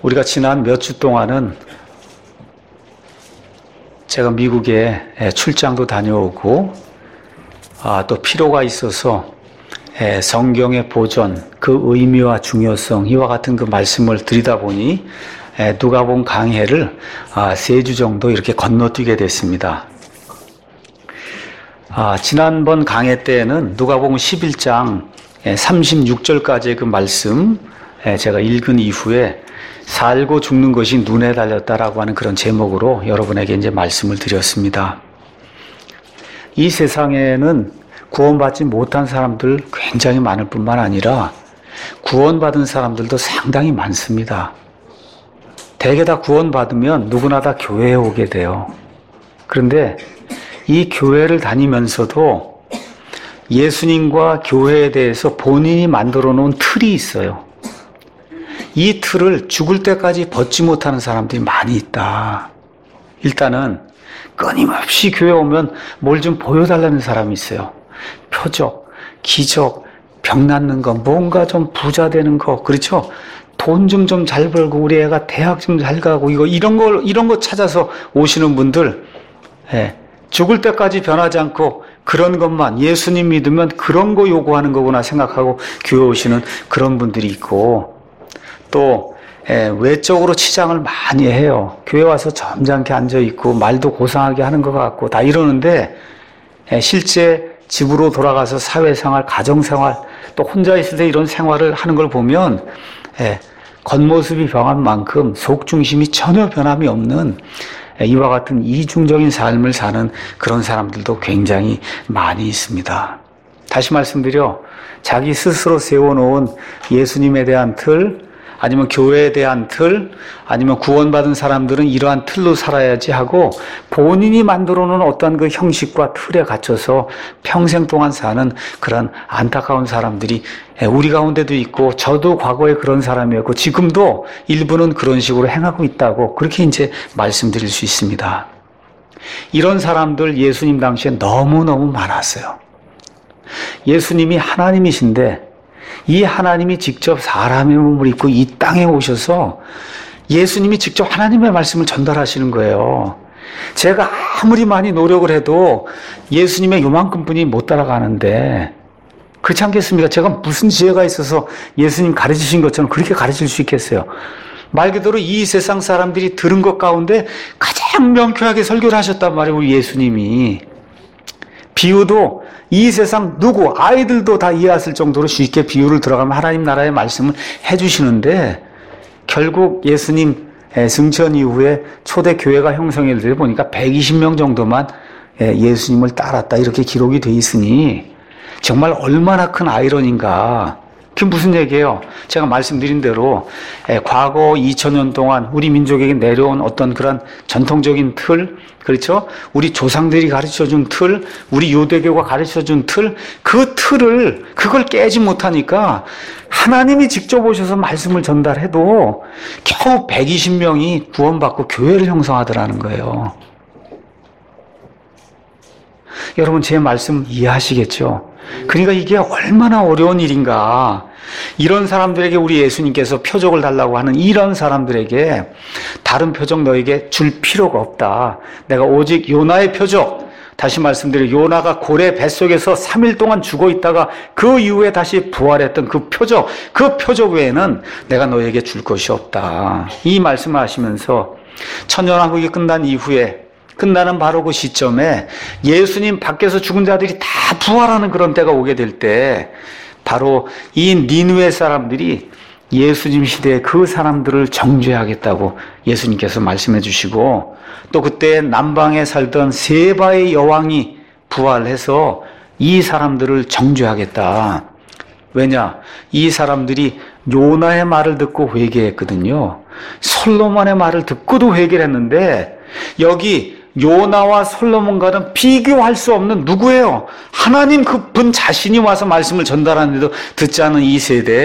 우리가 지난 몇 주 동안은 제가 미국에 출장도 다녀오고 또 필요가 있어서 성경의 보존, 그 의미와 중요성, 이와 같은 그 말씀을 드리다 보니 누가복음 강해를 3주 정도 이렇게 건너뛰게 됐습니다. 지난번 강해 때에는 누가복음 11장 36절까지의 그 말씀 제가 읽은 이후에 살고 죽는 것이 눈에 달렸다라고 하는 그런 제목으로 여러분에게 이제 말씀을 드렸습니다. 이 세상에는 구원받지 못한 사람들 굉장히 많을 뿐만 아니라 구원받은 사람들도 상당히 많습니다. 대개 다 구원받으면 누구나 다 교회에 오게 돼요. 그런데 이 교회를 다니면서도 예수님과 교회에 대해서 본인이 만들어 놓은 틀이 있어요. 이 틀을 죽을 때까지 벗지 못하는 사람들이 많이 있다. 일단은 끊임없이 교회 오면 뭘 좀 보여달라는 사람이 있어요. 표적, 기적, 병 낫는 거, 뭔가 좀 부자 되는 거, 그렇죠? 돈 좀 잘 벌고 우리 애가 대학 좀 잘 가고 이런 거 찾아서 오시는 분들, 죽을 때까지 변하지 않고 그런 것만 예수님 믿으면 그런 거 요구하는 거구나 생각하고 교회 오시는 그런 분들이 있고, 또 외적으로 치장을 많이 해요. 교회 와서 점잖게 앉아있고 말도 고상하게 하는 것 같고 다 이러는데 실제 집으로 돌아가서 사회생활, 가정생활, 또 혼자 있을 때 이런 생활을 하는 걸 보면 겉모습이 변한 만큼 속중심이 전혀 변함이 없는 이와 같은 이중적인 삶을 사는 그런 사람들도 굉장히 많이 있습니다. 다시 말씀드려, 자기 스스로 세워놓은 예수님에 대한 틀, 아니면 교회에 대한 틀, 아니면 구원받은 사람들은 이러한 틀로 살아야지 하고 본인이 만들어 놓은 어떤 그 형식과 틀에 갇혀서 평생 동안 사는 그런 안타까운 사람들이 우리 가운데도 있고, 저도 과거에 그런 사람이었고 지금도 일부는 그런 식으로 행하고 있다고 그렇게 이제 말씀드릴 수 있습니다. 이런 사람들 예수님 당시에 너무너무 많았어요. 예수님이 하나님이신데 이 하나님이 직접 사람의 몸을 입고 이 땅에 오셔서 예수님이 직접 하나님의 말씀을 전달하시는 거예요. 제가 아무리 많이 노력을 해도 예수님의 요만큼 분이 못 따라가는데, 그렇지 않겠습니까? 제가 무슨 지혜가 있어서 예수님 가르치신 것처럼 그렇게 가르칠 수 있겠어요? 말 그대로 이 세상 사람들이 들은 것 가운데 가장 명쾌하게 설교를 하셨단 말이에요, 우리 예수님이. 비유도 이 세상 누구, 아이들도 다 이해했을 정도로 쉽게 비유를 들어가면 하나님 나라의 말씀을 해주시는데, 결국 예수님 승천 이후에 초대 교회가 형성이 되다 보니까 120명 정도만 예수님을 따랐다, 이렇게 기록이 돼 있으니 정말 얼마나 큰 아이러니인가. 그게 무슨 얘기예요? 제가 말씀드린 대로 과거 2000년 동안 우리 민족에게 내려온 어떤 그런 전통적인 틀, 그렇죠? 우리 조상들이 가르쳐준 틀, 우리 유대교가 가르쳐준 틀, 그 틀을, 그걸 깨지 못하니까 하나님이 직접 오셔서 말씀을 전달해도 겨우 120명이 구원받고 교회를 형성하더라는 거예요. 여러분, 제 말씀 이해하시겠죠? 그러니까 이게 얼마나 어려운 일인가. 이런 사람들에게 우리 예수님께서 표적을 달라고 하는 이런 사람들에게 다른 표적 너에게 줄 필요가 없다. 내가 오직 요나의 표적, 다시 말씀드려, 요나가 고래 뱃속에서 3일 동안 죽어 있다가 그 이후에 다시 부활했던 그 표적 외에는 내가 너에게 줄 것이 없다. 이 말씀을 하시면서 천년왕국이 끝난 이후에, 끝나는 바로 그 시점에 예수님 밖에서 죽은 자들이 다 부활하는 그런 때가 오게 될 때, 바로 이 니느웨 사람들이 예수님 시대에 그 사람들을 정죄하겠다고 예수님께서 말씀해 주시고, 또 그때 남방에 살던 세바의 여왕이 부활해서 이 사람들을 정죄하겠다. 왜냐? 이 사람들이 요나의 말을 듣고 회개했거든요. 솔로몬의 말을 듣고도 회개를 했는데, 여기 요나와 솔로몬과는 비교할 수 없는 누구예요? 하나님 그분 자신이 와서 말씀을 전달하는데도 듣지 않은 이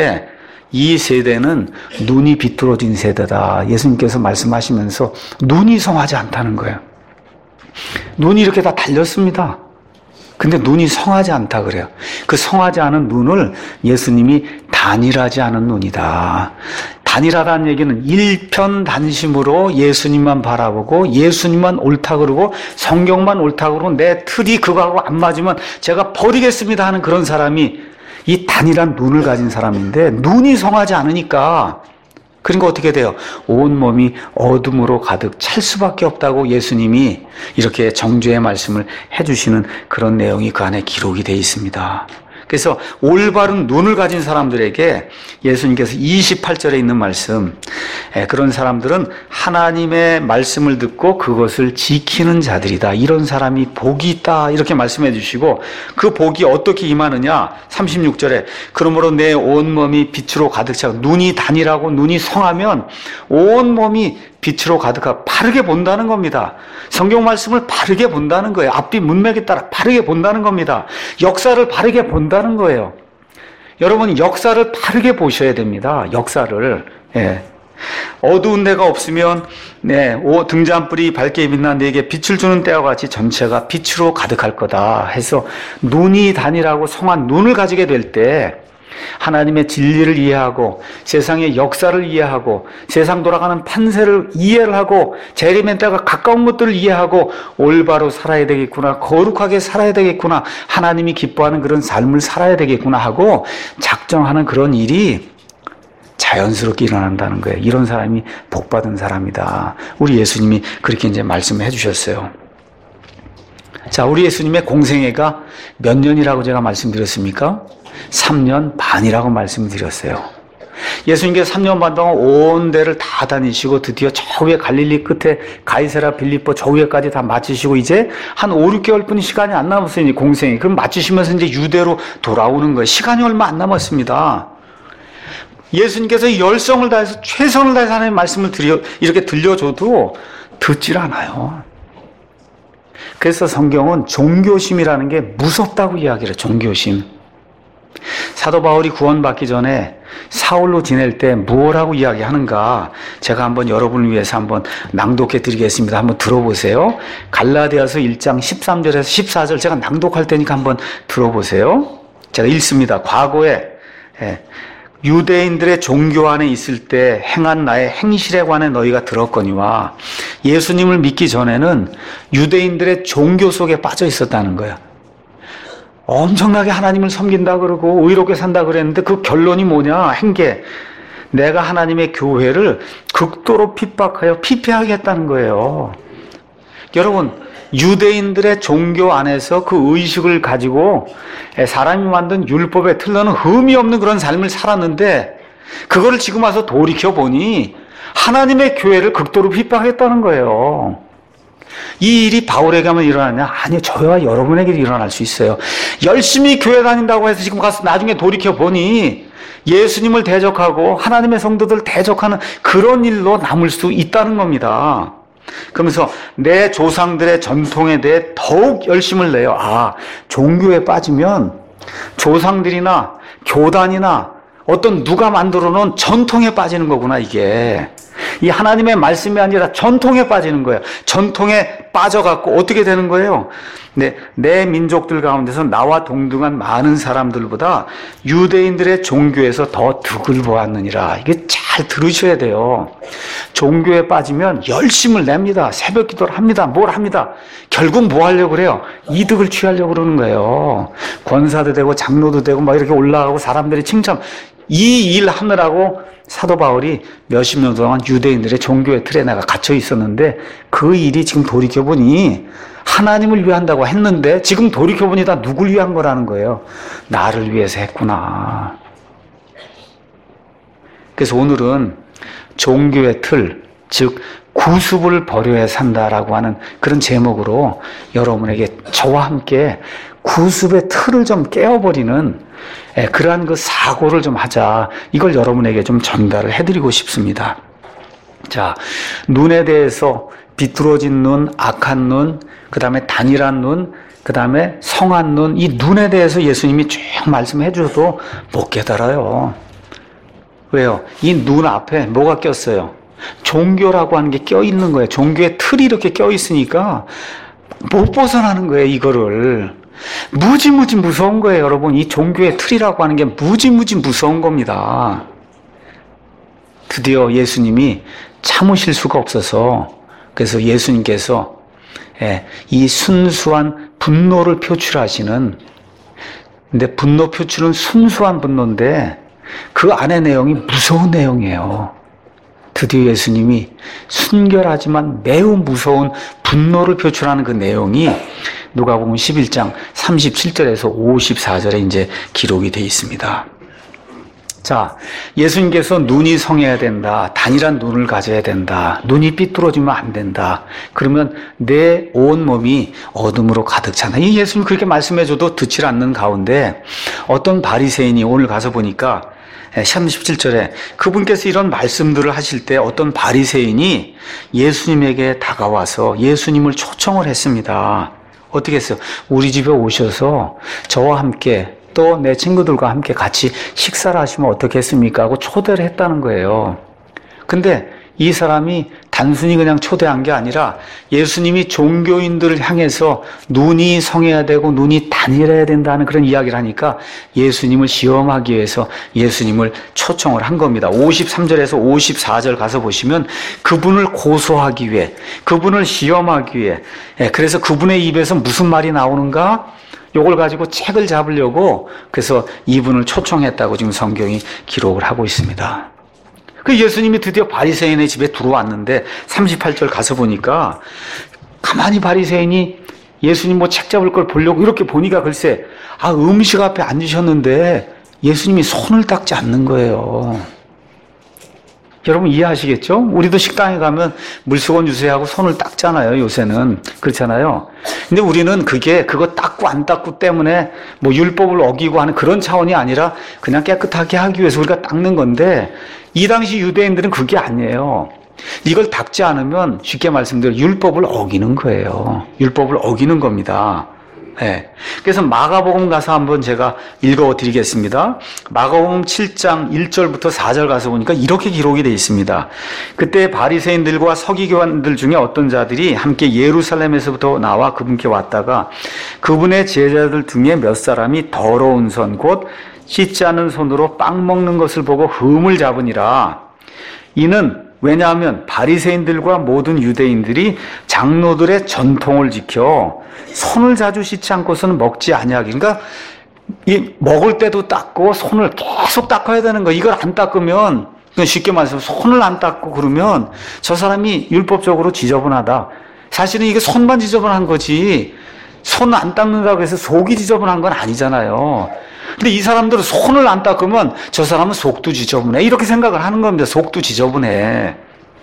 세대는 눈이 비뚤어진 세대다. 예수님께서 말씀하시면서 눈이 성하지 않다는 거예요. 눈이 이렇게 다 달렸습니다. 근데 눈이 성하지 않다 그래요. 그 성하지 않은 눈을 예수님이 단일하지 않은 눈이다. 단일화라는 얘기는 일편단심으로 예수님만 바라보고 예수님만 옳다 그러고 성경만 옳다 그러고 내 틀이 그거하고 안 맞으면 제가 버리겠습니다 하는 그런 사람이 이 단일한 눈을 가진 사람인데, 눈이 성하지 않으니까 그러니까 어떻게 돼요? 온몸이 어둠으로 가득 찰 수밖에 없다고 예수님이 이렇게 정죄의 말씀을 해주시는 그런 내용이 그 안에 기록이 되어 있습니다. 그래서 올바른 눈을 가진 사람들에게 예수님께서 28절에 있는 말씀, 그런 사람들은 하나님의 말씀을 듣고 그것을 지키는 자들이다. 이런 사람이 복이 있다. 이렇게 말씀해 주시고, 그 복이 어떻게 임하느냐? 36절에 그러므로 내 온몸이 빛으로 가득 차고, 눈이 단일하고 눈이 성하면 온몸이 빛으로 가득하고 바르게 본다는 겁니다. 성경 말씀을 바르게 본다는 거예요. 앞뒤 문맥에 따라 바르게 본다는 겁니다. 역사를 바르게 본다는 거예요. 여러분, 역사를 바르게 보셔야 됩니다. 역사를. 예. 어두운 데가 없으면 등잔불이 밝게 빛난 네게 빛을 주는 때와 같이 전체가 빛으로 가득할 거다 해서, 눈이 단일하고 성한 눈을 가지게 될 때 하나님의 진리를 이해하고 세상의 역사를 이해하고 세상 돌아가는 판세를 이해를 하고 재림의 때가 가까운 것들을 이해하고 올바로 살아야 되겠구나, 거룩하게 살아야 되겠구나, 하나님이 기뻐하는 그런 삶을 살아야 되겠구나 하고 작정하는 그런 일이 자연스럽게 일어난다는 거예요. 이런 사람이 복받은 사람이다. 우리 예수님이 그렇게 이제 말씀을 해주셨어요. 자, 우리 예수님의 공생애가 몇 년이라고 제가 말씀드렸습니까? 3년 반이라고 말씀드렸어요. 예수님께서 3년 반 동안 온 데를 다 다니시고 드디어 저 위에 갈릴리 끝에 가이사랴 빌립보 저 위에까지 다 마치시고 이제 한 5, 6개월 뿐이 시간이 안 남았어요. 이제 공생이. 그럼 마치시면서 이제 유대로 돌아오는 거예요. 시간이 얼마 안 남았습니다. 예수님께서 열성을 다해서 최선을 다해서 하나님의 말씀을 이렇게 들려줘도 듣질 않아요. 그래서 성경은 종교심이라는 게 무섭다고 이야기를 해요. 종교심. 사도 바울이 구원받기 전에 사울로 지낼 때 무엇하고 이야기하는가, 제가 한번 여러분을 위해서 한번 낭독해 드리겠습니다. 한번 들어보세요. 갈라디아서 1장 13절에서 14절 제가 낭독할 테니까 한번 들어보세요. 제가 읽습니다. 과거에 유대인들의 종교 안에 있을 때 행한 나의 행실에 관해 너희가 들었거니와, 예수님을 믿기 전에는 유대인들의 종교 속에 빠져 있었다는 거예요. 엄청나게 하나님을 섬긴다 그러고 의롭게 산다 그랬는데 그 결론이 뭐냐? 행계. 내가 하나님의 교회를 극도로 핍박하여 피폐하게 했다는 거예요. 여러분, 유대인들의 종교 안에서 그 의식을 가지고 사람이 만든 율법의 틀로는 흠이 없는 그런 삶을 살았는데, 그거를 지금 와서 돌이켜보니 하나님의 교회를 극도로 핍박했다는 거예요. 이 일이 바울에게만 일어나냐? 아니요, 저와 여러분에게도 일어날 수 있어요. 열심히 교회 다닌다고 해서 지금 가서 나중에 돌이켜보니 예수님을 대적하고 하나님의 성도들 대적하는 그런 일로 남을 수 있다는 겁니다. 그러면서 내 조상들의 전통에 대해 더욱 열심을 내요. 아, 종교에 빠지면 조상들이나 교단이나 어떤 누가 만들어 놓은 전통에 빠지는 거구나, 이게. 이 하나님의 말씀이 아니라 전통에 빠지는 거예요. 전통에 빠져갖고 어떻게 되는 거예요? 내 민족들 가운데서 나와 동등한 많은 사람들보다 유대인들의 종교에서 더 득을 보았느니라. 이게 잘 들으셔야 돼요. 종교에 빠지면 열심을 냅니다. 새벽 기도를 합니다. 뭘 합니다. 결국 뭐 하려고 그래요? 이득을 취하려고 그러는 거예요. 권사도 되고 장로도 되고 막 이렇게 올라가고 사람들이 칭찬. 이 일 하느라고 사도 바울이 몇십 년 동안 유대인들의 종교의 틀에 내가 갇혀 있었는데, 그 일이 지금 돌이켜보니 하나님을 위한다고 했는데 지금 돌이켜보니 다 누굴 위한 거라는 거예요. 나를 위해서 했구나. 그래서 오늘은 종교의 틀, 즉 구습을 버려야 산다라고 하는 그런 제목으로 여러분에게 저와 함께 구습의 틀을 좀 깨어버리는 그러한 그 사고를 좀 하자. 이걸 여러분에게 좀 전달을 해드리고 싶습니다. 자, 눈에 대해서 비뚤어진 눈, 악한 눈, 그 다음에 단일한 눈, 그 다음에 성한 눈, 이 눈에 대해서 예수님이 쭉 말씀해 주셔도 못 깨달아요. 왜요? 이 눈 앞에 뭐가 꼈어요? 종교라고 하는 게 껴있는 거예요. 종교의 틀이 이렇게 껴있으니까 못 벗어나는 거예요, 이거를. 무지무지 무서운 거예요, 여러분. 이 종교의 틀이라고 하는 게 무지무지 무서운 겁니다. 드디어 예수님이 참으실 수가 없어서 그래서 예수님께서 이 순수한 분노를 표출하시는 근데 분노 표출은 순수한 분노인데 그 안의 내용이 무서운 내용이에요. 드디어 예수님이 순결하지만 매우 무서운 분노를 표출하는 그 내용이 누가복음 11장 37절에서 54절에 이제 기록이 되어 있습니다. 자, 예수님께서 눈이 성해야 된다. 단일한 눈을 가져야 된다. 눈이 삐뚤어지면 안 된다. 그러면 내 온몸이 어둠으로 가득 찬다. 이 예수님 그렇게 말씀해줘도 듣지 않는 가운데 어떤 바리새인이 오늘 가서 보니까 37절에 그분께서 이런 말씀들을 하실 때 어떤 바리새인이 예수님에게 다가와서 예수님을 초청을 했습니다. 어떻게 했어요? 우리 집에 오셔서 저와 함께 또 내 친구들과 함께 같이 식사를 하시면 어떻겠습니까? 하고 초대를 했다는 거예요. 근데 이 사람이 단순히 그냥 초대한 게 아니라 예수님이 종교인들을 향해서 눈이 성해야 되고 눈이 단일해야 된다는 그런 이야기를 하니까 예수님을 시험하기 위해서 예수님을 초청을 한 겁니다. 53절에서 54절 가서 보시면 그분을 고소하기 위해, 그분을 시험하기 위해, 그래서 그분의 입에서 무슨 말이 나오는가? 요걸 가지고 책을 잡으려고 그래서 이분을 초청했다고 지금 성경이 기록을 하고 있습니다. 그 예수님이 드디어 바리새인의 집에 들어왔는데 38절 가서 보니까 가만히 바리새인이 예수님 뭐 책 잡을 걸 보려고 이렇게 보니까 글쎄 음식 앞에 앉으셨는데 예수님이 손을 닦지 않는 거예요. 여러분 이해하시겠죠? 우리도 식당에 가면 물수건 주세요 하고 손을 닦잖아요. 요새는 그렇잖아요. 근데 우리는 그거 닦고 안 닦고 때문에 뭐 율법을 어기고 하는 그런 차원이 아니라 그냥 깨끗하게 하기 위해서 우리가 닦는 건데 이 당시 유대인들은 그게 아니에요. 이걸 닦지 않으면 쉽게 말씀드려 율법을 어기는 거예요. 율법을 어기는 겁니다. 네. 그래서 마가복음 가서 한번 제가 읽어드리겠습니다. 마가복음 7장 1절부터 4절 가서 보니까 이렇게 기록이 되어 있습니다. 그때 바리새인들과 서기관들 중에 어떤 자들이 함께 예루살렘에서부터 나와 그분께 왔다가 그분의 제자들 중에 몇 사람이 더러운 손 곧 씻지 않은 손으로 빵 먹는 것을 보고 흠을 잡으니라. 이는 왜냐하면 바리새인들과 모든 유대인들이 장로들의 전통을 지켜 손을 자주 씻지 않고서는 먹지 아니하기. 그러니까 이 먹을 때도 닦고 손을 계속 닦아야 되는 거. 이걸 안 닦으면 쉽게 말해서 손을 안 닦고 그러면 저 사람이 율법적으로 지저분하다. 사실은 이게 손만 지저분한 거지 손 안 닦는다고 해서 속이 지저분한 건 아니잖아요. 근데 이 사람들은 손을 안 닦으면 저 사람은 속도 지저분해. 이렇게 생각을 하는 겁니다. 속도 지저분해.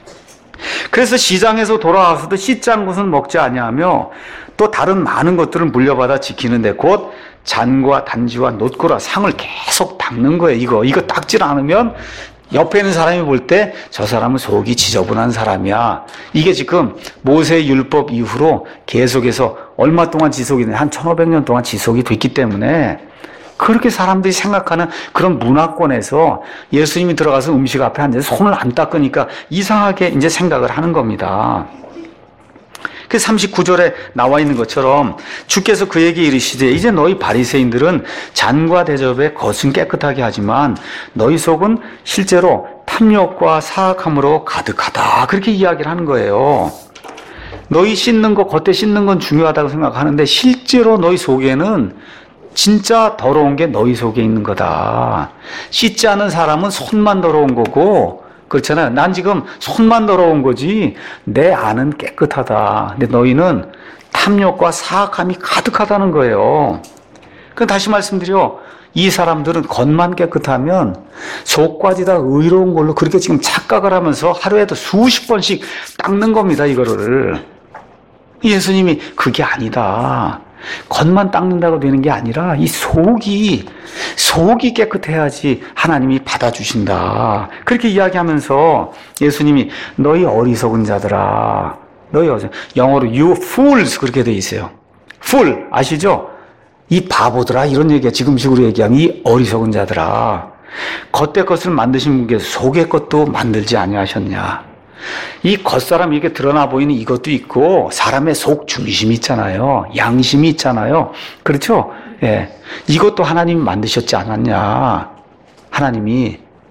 그래서 시장에서 돌아와서도 씻지 않은 것은 먹지 아니하며 또 다른 많은 것들을 물려받아 지키는데 곧 잔과 단지와 놋고라 상을 계속 닦는 거예요. 이거 닦질 않으면 옆에 있는 사람이 볼 때 저 사람은 속이 지저분한 사람이야. 이게 지금 모세 율법 이후로 계속해서 얼마 동안 지속이 한 1500년 동안 지속이 됐기 때문에 그렇게 사람들이 생각하는 그런 문화권에서 예수님이 들어가서 음식 앞에 앉아서 손을 안 닦으니까 이상하게 이제 생각을 하는 겁니다. 그 39절에 나와 있는 것처럼 주께서 그에게 이르시되 이제 너희 바리새인들은 잔과 대접에 겉은 깨끗하게 하지만 너희 속은 실제로 탐욕과 사악함으로 가득하다. 그렇게 이야기를 하는 거예요. 너희 씻는 거, 겉에 씻는 건 중요하다고 생각하는데 실제로 너희 속에는 진짜 더러운 게 너희 속에 있는 거다. 씻지 않은 사람은 손만 더러운 거고 그렇잖아요. 난 지금 손만 더러운 거지 내 안은 깨끗하다. 근데 너희는 탐욕과 사악함이 가득하다는 거예요. 그 다시 말씀드려 이 사람들은 겉만 깨끗하면 속까지 다 의로운 걸로 그렇게 지금 착각을 하면서 하루에도 수십 번씩 닦는 겁니다. 이거를. 예수님이 그게 아니다. 겉만 닦는다고 되는 게 아니라 이 속이 깨끗해야지 하나님이 받아주신다. 그렇게 이야기하면서 예수님이 너희 어리석은 자들아, 영어로 you fools 그렇게 돼 있어요. fool 아시죠? 이 바보들아 이런 얘기야. 지금식으로 얘기하면 이 어리석은 자들아, 겉의 것을 만드신 분께서 속의 것도 만들지 아니하셨냐. 이 겉사람 이렇게 드러나 보이는 이것도 있고 사람의 속 중심이 있잖아요. 양심이 있잖아요. 그렇죠? 예. 이것도 하나님이 만드셨지 않았냐. 하나님이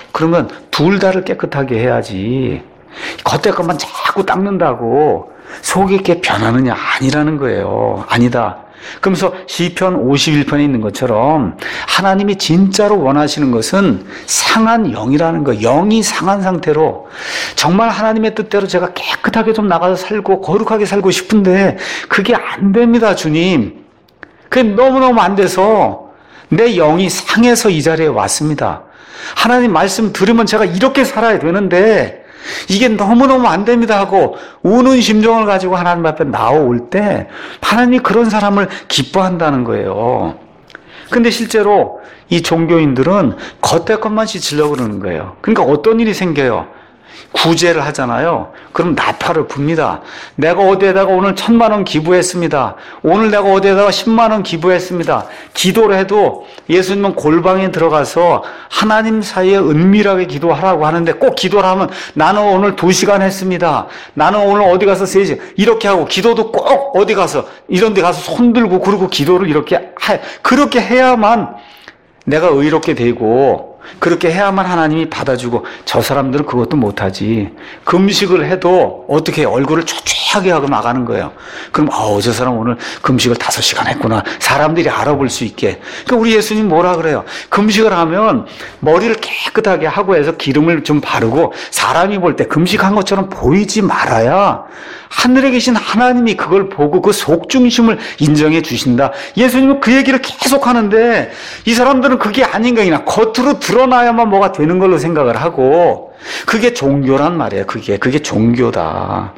그러면 둘 다를 깨끗하게 해야지. 겉에 것만 자꾸 닦는다고 속이 게 변하느냐? 아니라는 거예요. 아니다. 그러면서 시편 51편에 있는 것처럼 하나님이 진짜로 원하시는 것은 상한 영이라는 거. 영이 상한 상태로 정말 하나님의 뜻대로 제가 깨끗하게 좀 나가서 살고 거룩하게 살고 싶은데 그게 안 됩니다, 주님. 그게 너무너무 안 돼서 내 영이 상해서 이 자리에 왔습니다. 하나님 말씀 들으면 제가 이렇게 살아야 되는데 이게 너무너무 안 됩니다 하고 우는 심정을 가지고 하나님 앞에 나올 때 하나님이 그런 사람을 기뻐한다는 거예요. 근데 실제로 이 종교인들은 겉에 것만 씻으려고 그러는 거예요. 그러니까 어떤 일이 생겨요? 구제를 하잖아요. 그럼 나팔을 붑니다. 내가 어디에다가 오늘 1,000,000원 기부했습니다. 오늘 내가 어디에다가 100,000원 기부했습니다. 기도를 해도 예수님은 골방에 들어가서 하나님 사이에 은밀하게 기도하라고 하는데 꼭 기도를 하면 나는 오늘 2시간 했습니다. 나는 오늘 어디 가서 3시간 이렇게 하고 기도도 꼭 어디 가서 이런 데 가서 손 들고 그러고 기도를 이렇게 그렇게 해야만 내가 의롭게 되고 그렇게 해야만 하나님이 받아주고 저 사람들은 그것도 못하지. 금식을 해도 어떻게 얼굴을 초췌하게 하고 나가는 거예요. 그럼 저 사람 오늘 금식을 5시간 했구나. 사람들이 알아볼 수 있게. 그러니까 우리 예수님 뭐라 그래요? 금식을 하면 머리를 깨끗하게 하고 해서 기름을 좀 바르고 사람이 볼 때 금식한 것처럼 보이지 말아야 하늘에 계신 하나님이 그걸 보고 그 속중심을 인정해 주신다. 예수님은 그 얘기를 계속 하는데 이 사람들은 그게 아닌가 그냥 겉으로 드러나야만 뭐가 되는 걸로 생각을 하고 그게 종교란 말이에요. 그게 종교다.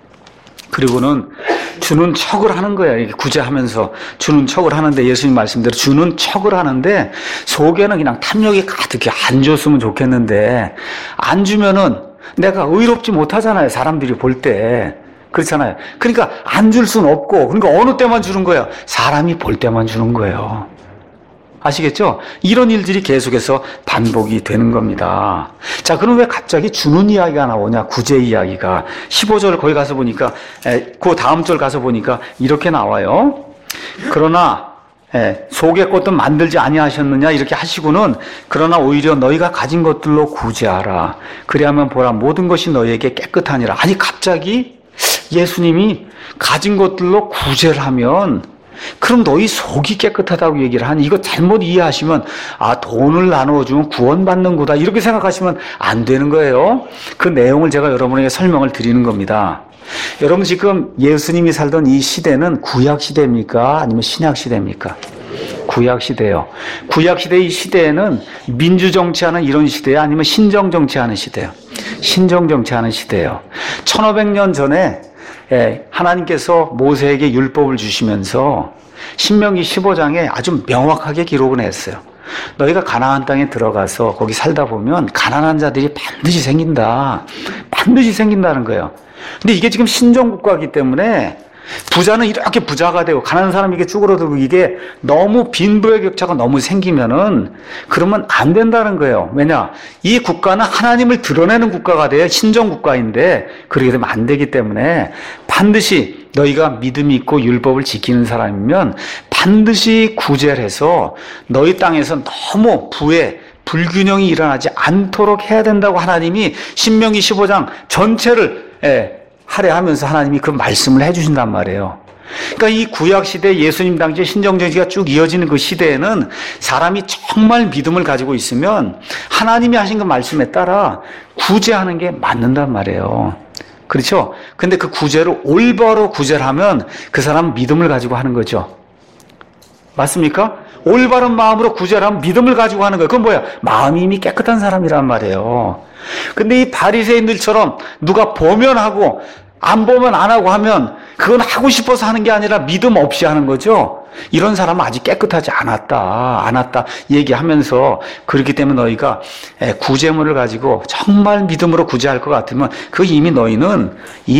그리고는 주는 척을 하는 거예요. 이렇게 구제하면서 주는 척을 하는데 예수님 말씀대로 주는 척을 하는데 속에는 그냥 탐욕이 가득해. 안 줬으면 좋겠는데 안 주면은 내가 의롭지 못하잖아요. 사람들이 볼 때. 그렇잖아요. 그러니까 안 줄 수는 없고 그러니까 어느 때만 주는 거예요? 사람이 볼 때만 주는 거예요. 아시겠죠? 이런 일들이 계속해서 반복이 되는 겁니다. 자, 그럼 왜 갑자기 주는 이야기가 나오냐? 구제 이야기가. 15절 거기 가서 보니까 그 다음 절 가서 보니까 이렇게 나와요. 그러나 속의 것도 만들지 아니하셨느냐 이렇게 하시고는 그러나 오히려 너희가 가진 것들로 구제하라. 그리하면 보라 모든 것이 너희에게 깨끗하니라. 아니 갑자기 예수님이 가진 것들로 구제를 하면 그럼 너희 속이 깨끗하다고 얘기를 하니 이거 잘못 이해하시면 돈을 나눠주면 구원받는 거다 이렇게 생각하시면 안 되는 거예요. 그 내용을 제가 여러분에게 설명을 드리는 겁니다. 여러분 지금 예수님이 살던 이 시대는 구약 시대입니까? 아니면 신약 시대입니까? 구약 시대요. 구약 시대 이 시대에는 민주 정치하는 이런 시대예요? 아니면 신정 정치하는 시대예요? 신정 정치하는 시대예요. 1500년 전에 하나님께서 모세에게 율법을 주시면서 신명기 15장에 아주 명확하게 기록을 했어요. 너희가 가나안 땅에 들어가서 거기 살다 보면 가난한 자들이 반드시 생긴다. 반드시 생긴다는 거예요. 근데 이게 지금 신정국가이기 때문에 부자는 이렇게 부자가 되고 가난한 사람이 이게 쭈그러들고 이게 너무 빈부의 격차가 너무 생기면은 그러면 안 된다는 거예요. 왜냐? 이 국가는 하나님을 드러내는 국가가 돼야 신정국가인데 그렇게 되면 안 되기 때문에 반드시 너희가 믿음이 있고 율법을 지키는 사람이면 반드시 구제를 해서 너희 땅에서 너무 부의 불균형이 일어나지 않도록 해야 된다고 하나님이 신명기 15장 전체를 할애하면서 하나님이 그 말씀을 해주신단 말이에요. 그러니까 이 구약시대 예수님 당시에 신정정치가 쭉 이어지는 그 시대에는 사람이 정말 믿음을 가지고 있으면 하나님이 하신 그 말씀에 따라 구제하는 게 맞는단 말이에요. 그렇죠? 근데 그 구제를 올바로 구제를 하면 그 사람은 믿음을 가지고 하는 거죠. 맞습니까? 올바른 마음으로 구제를 하면 믿음을 가지고 하는 거예요. 그건 뭐야? 마음이 이미 깨끗한 사람이란 말이에요. 근데 이 바리새인들처럼 누가 보면 하고 안 보면 안 하고 하면 그건 하고 싶어서 하는 게 아니라 믿음 없이 하는 거죠. 이런 사람은 아직 깨끗하지 않았다 얘기하면서 그렇기 때문에 너희가 구제물을 가지고 정말 믿음으로 구제할 것 같으면 그 이미 너희는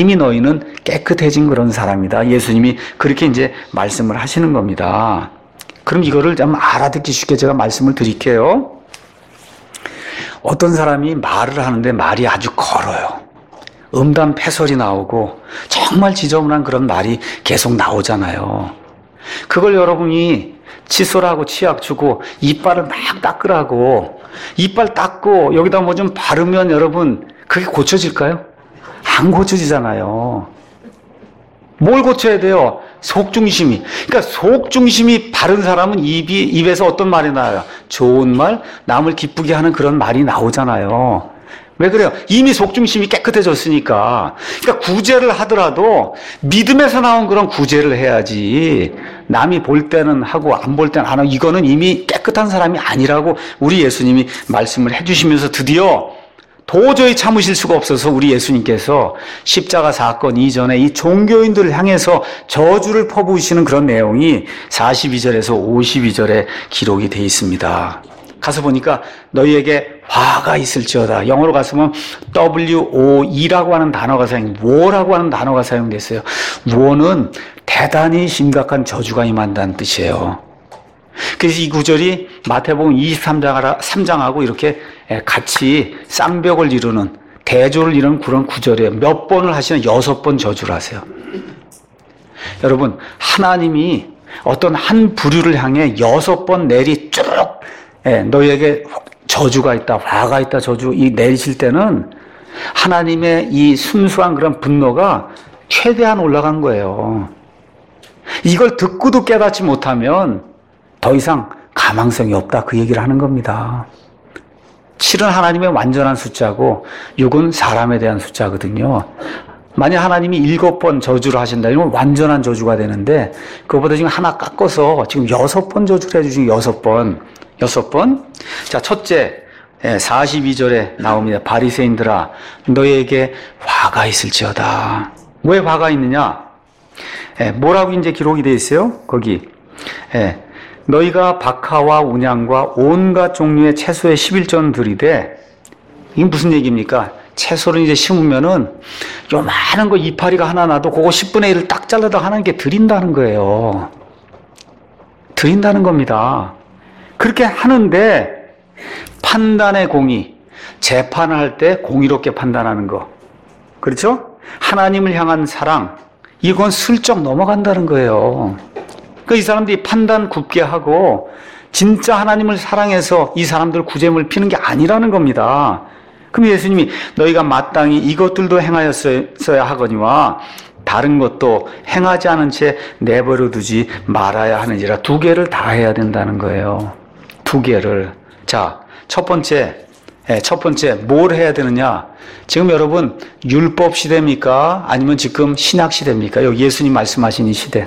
깨끗해진 그런 사람이다. 예수님이 그렇게 이제 말씀을 하시는 겁니다. 그럼 이거를 좀 알아듣기 쉽게 제가 말씀을 드릴게요. 어떤 사람이 말을 하는데 말이 아주 걸어요. 음담패설이 나오고 정말 지저분한 그런 말이 계속 나오잖아요. 그걸 여러분이 칫솔하고 치약 주고 이빨을 막 닦으라고. 이빨 닦고 여기다 뭐 좀 바르면 여러분 그게 고쳐질까요? 안 고쳐지잖아요. 뭘 고쳐야 돼요? 속중심이. 그러니까 속중심이 바른 사람은 입에서 어떤 말이 나와요? 좋은 말, 남을 기쁘게 하는 그런 말이 나오잖아요. 왜 그래요? 이미 속중심이 깨끗해졌으니까. 그러니까 구제를 하더라도 믿음에서 나온 그런 구제를 해야지. 남이 볼 때는 하고 안 볼 때는 안 하고, 이거는 이미 깨끗한 사람이 아니라고 우리 예수님이 말씀을 해주시면서 드디어 도저히 참으실 수가 없어서 우리 예수님께서 십자가 사건 이전에 이 종교인들을 향해서 저주를 퍼부으시는 그런 내용이 42절에서 52절에 기록이 되어 있습니다. 가서 보니까 너희에게 화가 있을지어다. 영어로 가서 보면 WOE라고 하는 단어가 war라고 하는 단어가 사용됐어요. war는 대단히 심각한 저주가 임한다는 뜻이에요. 그래서 이 구절이 마태복음 23장하고 이렇게 같이 쌍벽을 이루는, 대조를 이루는 그런 구절이에요. 몇 번을 하시는 6번 저주를 하세요. 여러분, 하나님이 어떤 한 부류를 향해 6번 내리 쭉 너희에게 저주가 있다, 화가 있다, 저주 이 내리실 때는 하나님의 이 순수한 그런 분노가 최대한 올라간 거예요. 이걸 듣고도 깨닫지 못하면 더 이상 가망성이 없다, 그 얘기를 하는 겁니다. 7은 하나님의 완전한 숫자고 6은 사람에 대한 숫자거든요. 만약 하나님이 7번 저주를 하신다 이러면 완전한 저주가 되는데, 그거보다 지금 하나 깎아서 지금 6번 저주를 해주신 6번. 자, 첫째, 42절에 나옵니다. 바리새인들아, 너희에게 화가 있을지어다. 왜 화가 있느냐? 뭐라고 이제 기록이 되어 있어요? 거기. 너희가 박하와 운양과 온갖 종류의 채소의 11전 들이되, 이게 무슨 얘기입니까? 채소를 이제 심으면은 요만한 거 이파리가 하나 나도 그거 10분의 1을 딱 잘라다 하는 게 드린다는 거예요. 드린다는 겁니다. 그렇게 하는데 판단의 공의, 재판을 할 때 공의롭게 판단하는 거. 그렇죠? 하나님을 향한 사랑, 이건 슬쩍 넘어간다는 거예요. 이 사람들이 판단 굳게 하고 진짜 하나님을 사랑해서 이 사람들 구제물 피는 게 아니라는 겁니다. 그럼 예수님이 너희가 마땅히 이것들도 행하였어야 하거니와 다른 것도 행하지 않은 채 내버려 두지 말아야 하느니라. 2개를 다 해야 된다는 거예요. 2개를. 자, 첫 번째 뭘 해야 되느냐? 지금 여러분 율법 시대입니까? 아니면 지금 신약 시대입니까? 여기 예수님 말씀하신 이 시대.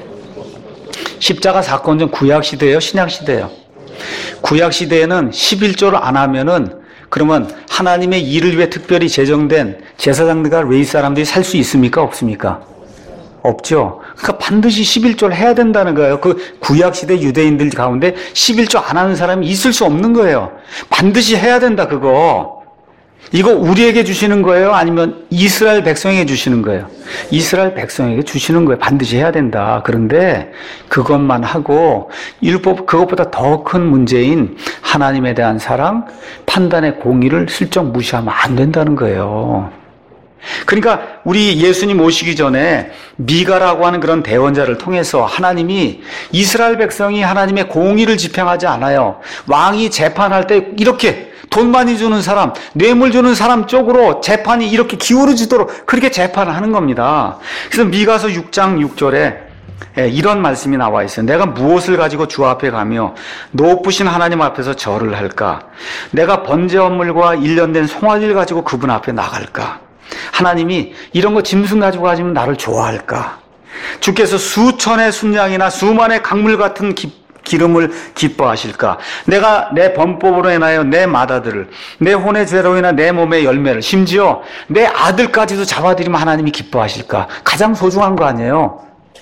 십자가 사건 전 구약 시대예요, 신약 시대예요? 구약 시대에는 11조를 안 하면은, 그러면 하나님의 일을 위해 특별히 제정된 제사장들과 레위 사람들이 살 수 있습니까? 없습니까? 없죠. 그러니까 반드시 11조를 해야 된다는 거예요. 그 구약 시대 유대인들 가운데 11조 안 하는 사람이 있을 수 없는 거예요. 반드시 해야 된다, 그거. 이거 우리에게 주시는 거예요? 아니면 이스라엘 백성에게 주시는 거예요? 이스라엘 백성에게 주시는 거예요. 반드시 해야 된다. 그런데 그것만 하고 율법, 그것보다 더 큰 문제인 하나님에 대한 사랑, 판단의 공의를 슬쩍 무시하면 안 된다는 거예요. 그러니까 우리 예수님 오시기 전에 미가라고 하는 그런 대언자를 통해서 하나님이 이스라엘 백성이 하나님의 공의를 집행하지 않아요. 왕이 재판할 때 이렇게 돈 많이 주는 사람, 뇌물 주는 사람 쪽으로 재판이 이렇게 기울어지도록 그렇게 재판을 하는 겁니다. 그래서 미가서 6장 6절에 이런 말씀이 나와 있어요. 내가 무엇을 가지고 주 앞에 가며 높으신 하나님 앞에서 절을 할까? 내가 번제 헌물과 일련된 송아지를 가지고 그분 앞에 나갈까? 하나님이 이런 거 짐승 가지고 가시면 나를 좋아할까? 주께서 수천의 순양이나 수만의 강물 같은 기름을 기뻐하실까? 내가 내 범법으로 인하여 내 맏아들을, 내 혼의 죄로 인하 내 몸의 열매를, 심지어 내 아들까지도 잡아들이면 하나님이 기뻐하실까? 가장 소중한 거 아니에요?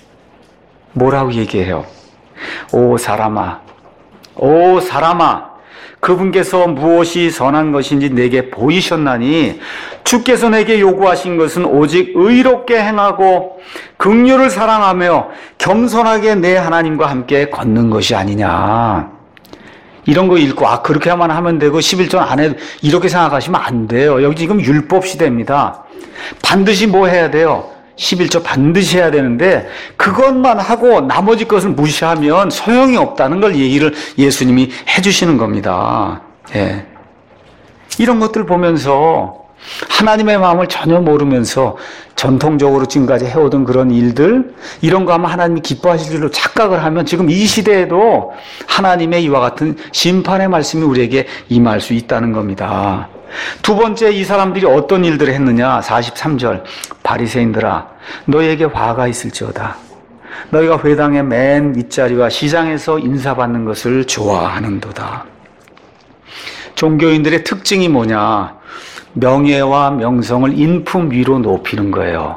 뭐라고 얘기해요? 오 사람아, 그분께서 무엇이 선한 것인지 내게 보이셨나니 주께서 내게 요구하신 것은 오직 의롭게 행하고 긍휼을 사랑하며 겸손하게 내 하나님과 함께 걷는 것이 아니냐. 이런 거 읽고 그렇게만 하면 되고 11조 안 해도, 이렇게 생각하시면 안 돼요. 여기 지금 율법 시대입니다. 반드시 뭐 해야 돼요? 11조 반드시 해야 되는데 그것만 하고 나머지 것을 무시하면 소용이 없다는 걸 얘기를 예수님이 해주시는 겁니다. 예. 이런 것들 보면서 하나님의 마음을 전혀 모르면서 전통적으로 지금까지 해오던 그런 일들, 이런 거 하면 하나님이 기뻐하실 줄로 착각을 하면 지금 이 시대에도 하나님의 이와 같은 심판의 말씀이 우리에게 임할 수 있다는 겁니다. 두 번째, 이 사람들이 어떤 일들을 했느냐. 43절, 바리새인들아 너희에게 화가 있을지어다. 너희가 회당의 맨 윗자리와 시장에서 인사받는 것을 좋아하는도다. 종교인들의 특징이 뭐냐? 명예와 명성을 인품 위로 높이는 거예요.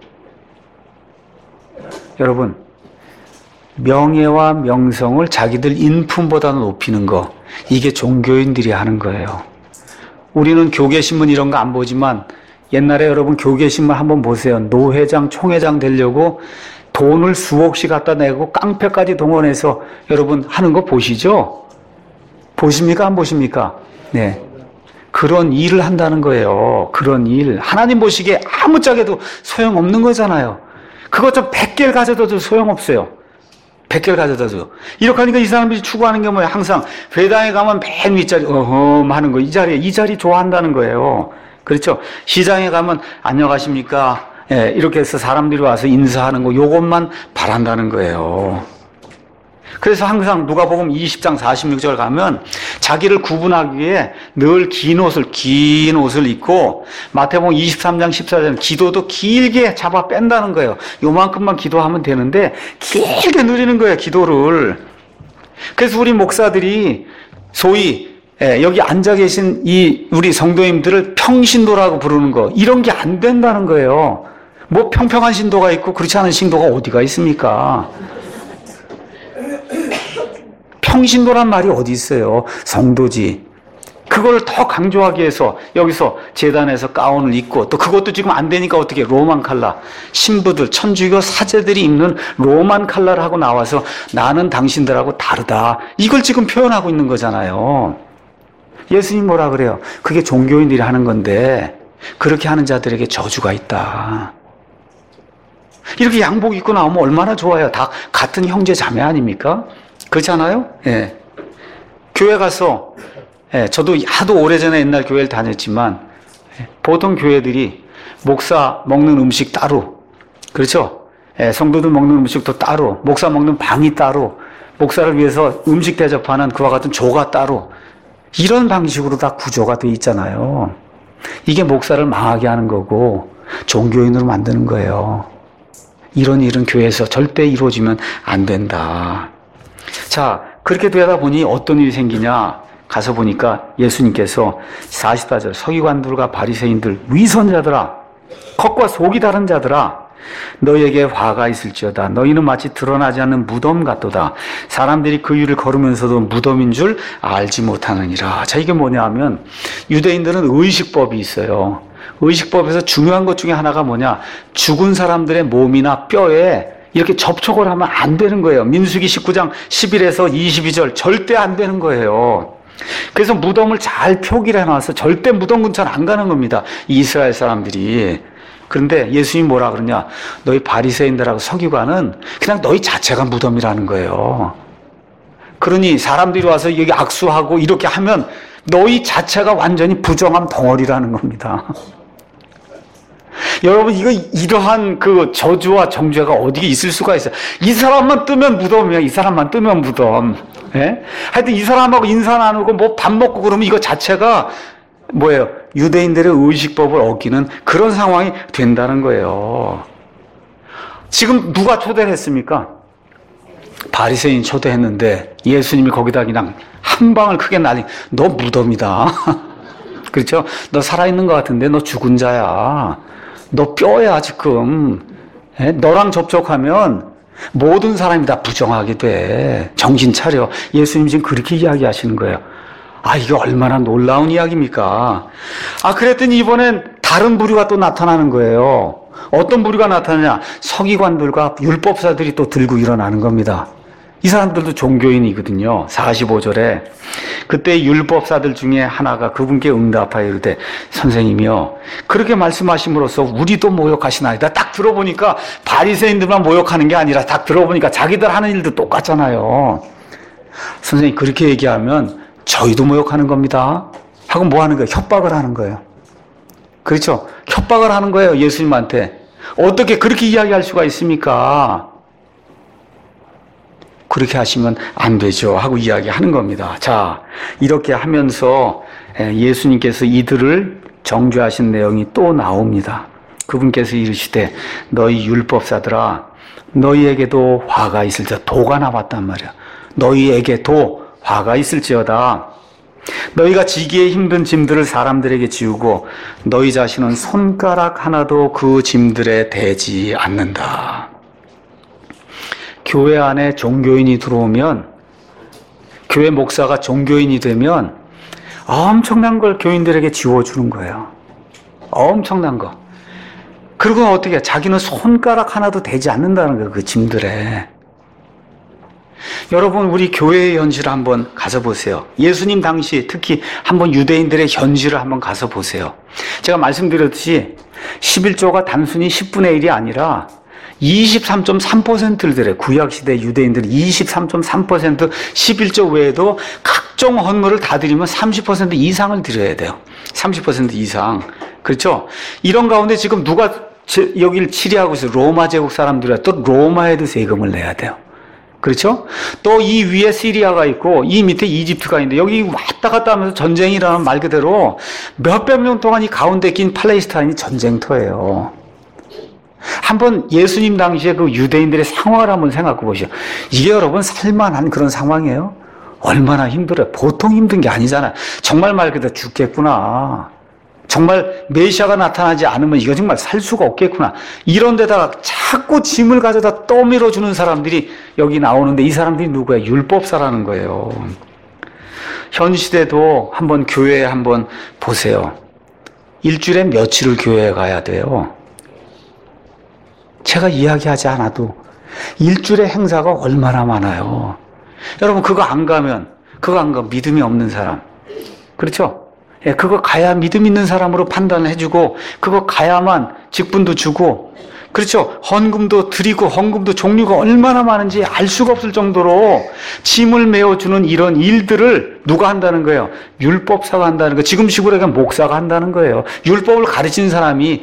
여러분, 명예와 명성을 자기들 인품보다 높이는 거, 이게 종교인들이 하는 거예요. 우리는 교계신문 이런 거 안 보지만 옛날에 여러분 교계신문 한번 보세요. 노회장, 총회장 되려고 돈을 수억씩 갖다 내고 깡패까지 동원해서 여러분 하는 거 보시죠? 보십니까? 안 보십니까? 네. 그런 일을 한다는 거예요. 그런 일. 하나님 보시기에 아무짝에도 소용없는 거잖아요. 그것 좀 100개를 가져다도 소용없어요. 100개를 가져다도. 이렇게 하니까 이 사람들이 추구하는 게 뭐예요? 항상 회당에 가면 맨 윗자리 하는 거. 이 자리 좋아한다는 거예요. 그렇죠? 시장에 가면 안녕하십니까? 예, 이렇게 해서 사람들이 와서 인사하는 거, 요것만 바란다는 거예요. 그래서 항상 누가복음 20장 46절 가면 자기를 구분하기 위해 늘 긴 옷을 입고, 마태복음 23장 14절은 기도도 길게 잡아 뺀다는 거예요. 요만큼만 기도하면 되는데 길게 누리는 거예요, 기도를. 그래서 우리 목사들이 소위 여기 앉아 계신 이 우리 성도님들을 평신도라고 부르는 거, 이런 게 안 된다는 거예요. 뭐 평평한 신도가 있고 그렇지 않은 신도가 어디가 있습니까? 평신도란 말이 어디 있어요? 성도지. 그걸 더 강조하기 위해서 여기서 제단에서 가운을 입고, 또 그것도 지금 안 되니까 어떻게 로만 칼라, 신부들, 천주교 사제들이 입는 로만 칼라를 하고 나와서 나는 당신들하고 다르다, 이걸 지금 표현하고 있는 거잖아요. 예수님 뭐라 그래요? 그게 종교인들이 하는 건데 그렇게 하는 자들에게 저주가 있다. 이렇게 양복 입고 나오면 얼마나 좋아요. 다 같은 형제 자매 아닙니까? 그렇잖아요? 예. 교회 가서, 예, 저도 하도 오래전에 옛날 교회를 다녔지만, 보통 교회들이 목사 먹는 음식 따로, 그렇죠? 예, 성도들 먹는 음식도 따로, 목사 먹는 방이 따로, 목사를 위해서 음식 대접하는 그와 같은 조가 따로, 이런 방식으로 다 구조가 돼 있잖아요. 이게 목사를 망하게 하는 거고 종교인으로 만드는 거예요. 이런 일은 교회에서 절대 이루어지면 안 된다. 자, 그렇게 되다 보니 어떤 일이 생기냐? 가서 보니까 예수님께서 44절, 서기관들과 바리새인들, 위선자들아, 겉과 속이 다른 자들아, 너희에게 화가 있을지어다. 너희는 마치 드러나지 않는 무덤 같도다. 사람들이 그 위를 걸으면서도 무덤인 줄 알지 못하느니라. 자, 이게 뭐냐 하면 유대인들은 의식법이 있어요. 의식법에서 중요한 것 중에 하나가 뭐냐? 죽은 사람들의 몸이나 뼈에 이렇게 접촉을 하면 안 되는 거예요. 민수기 19장 11에서 22절 절대 안 되는 거예요. 그래서 무덤을 잘 표기를 해놔서 절대 무덤 근처는 안 가는 겁니다. 이스라엘 사람들이. 그런데 예수님이 뭐라 그러냐? 너희 바리새인들하고 서기관은 그냥 너희 자체가 무덤이라는 거예요. 그러니 사람들이 와서 여기 악수하고 이렇게 하면 너희 자체가 완전히 부정함 덩어리라는 겁니다. 여러분, 이러한 그 저주와 정죄가 어디에 있을 수가 있어요. 이 사람만 뜨면 무덤이야. 이 사람만 뜨면 무덤. 예? 하여튼 이 사람하고 인사 나누고 뭐 밥 먹고 그러면 이거 자체가 뭐예요? 유대인들의 의식법을 어기는 그런 상황이 된다는 거예요. 지금 누가 초대를 했습니까? 바리새인 초대했는데 예수님이 거기다 그냥 한 방을 크게 날린, 너 무덤이다. 그렇죠? 너 살아있는 것 같은데 너 죽은 자야. 너 뼈야 지금. 너랑 접촉하면 모든 사람이 다 부정하게 돼. 정신 차려. 예수님 지금 그렇게 이야기하시는 거예요. 아, 이게 얼마나 놀라운 이야기입니까? 아, 그랬더니 이번엔 다른 부류가 또 나타나는 거예요. 어떤 부류가 나타나냐? 서기관들과 율법사들이 또 들고 일어나는 겁니다. 이 사람들도 종교인이거든요. 45절에 그때 율법사들 중에 하나가 그분께 응답하여 이르되 선생님이요 그렇게 말씀하심으로써 우리도 모욕하시나이다. 딱 들어보니까 바리새인들만 모욕하는 게 아니라 딱 들어보니까 자기들 하는 일도 똑같잖아요. 선생님 그렇게 얘기하면 저희도 모욕하는 겁니다 하고 뭐 하는 거예요? 협박을 하는 거예요. 그렇죠? 협박을 하는 거예요. 예수님한테. 어떻게 그렇게 이야기할 수가 있습니까? 그렇게 하시면 안 되죠 하고 이야기하는 겁니다. 자, 이렇게 하면서 예수님께서 이들을 정죄하신 내용이 또 나옵니다. 그분께서 이르시되 너희 율법사들아 너희에게도 화가 있을지어다. 도가 나왔단 말이야. 너희에게도 화가 있을지어다. 너희가 지기에 힘든 짐들을 사람들에게 지우고 너희 자신은 손가락 하나도 그 짐들에 대지 않는다. 교회 안에 종교인이 들어오면, 교회 목사가 종교인이 되면 엄청난 걸 교인들에게 지워주는 거예요. 엄청난 거. 그리고 어떻게 해? 자기는 손가락 하나도 대지 않는다는 거예요. 그 짐들에. 여러분 우리 교회의 현실을 한번 가서 보세요. 예수님 당시 특히 한번 유대인들의 현실을 한번 가서 보세요. 제가 말씀드렸듯이 11조가 단순히 10분의 1이 아니라 23.3%를 드려요. 구약시대 유대인들이 23.3% 11조 외에도 각종 헌물을 다 드리면 30% 이상을 드려야 돼요. 30% 이상. 그렇죠? 이런 가운데 지금 누가 여기를 치리하고 있어요. 로마 제국 사람들이 또 로마에도 세금을 내야 돼요. 그렇죠? 또 이 위에 시리아가 있고 이 밑에 이집트가 있는데 여기 왔다 갔다 하면서 전쟁이라는 말 그대로 몇백 년 동안 이 가운데 낀 팔레스타인이 전쟁터예요. 한번 예수님 당시에 그 유대인들의 상황을 한번 생각해 보시죠. 이게 여러분 살만한 그런 상황이에요? 얼마나 힘들어요. 보통 힘든 게 아니잖아요. 정말 말 그대로 죽겠구나. 정말 메시아가 나타나지 않으면 이거 정말 살 수가 없겠구나. 이런 데다가 자꾸 짐을 가져다 떠밀어주는 사람들이 여기 나오는데 이 사람들이 누구야? 율법사라는 거예요. 현 시대도 한번 교회에 한번 보세요. 일주일에 며칠을 교회에 가야 돼요. 제가 이야기하지 않아도 일주일에 행사가 얼마나 많아요. 여러분 그거 안 가면 믿음이 없는 사람. 그렇죠? 예, 그거 가야 믿음 있는 사람으로 판단을 해주고 그거 가야만 직분도 주고 그렇죠? 헌금도 드리고 헌금도 종류가 얼마나 많은지 알 수가 없을 정도로 짐을 메워주는 이런 일들을 누가 한다는 거예요? 율법사가 한다는 거예요. 지금 식으로 얘기하면 목사가 한다는 거예요. 율법을 가르치는 사람이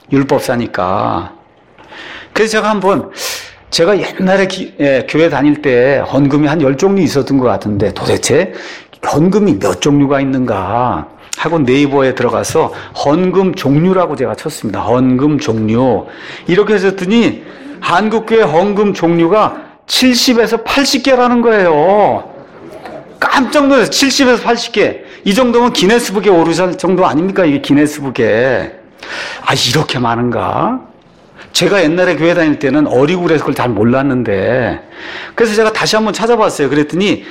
율법사니까. 그래서 제가 옛날에 교회 다닐 때 헌금이 한 10종류 있었던 것 같은데 도대체 헌금이 몇 종류가 있는가 하고 네이버에 들어가서 헌금 종류라고 제가 쳤습니다. 헌금 종류. 이렇게 했더니 한국교회 헌금 종류가 70에서 80개라는 거예요. 깜짝 놀라서 70에서 80개. 이 정도면 기네스북에 오르실 정도 아닙니까? 이게 기네스북에. 이렇게 많은가? 제가 옛날에 교회 다닐 때는 어리고 그래서 그걸 잘 몰랐는데 그래서 제가 다시 한번 찾아봤어요. 그랬더니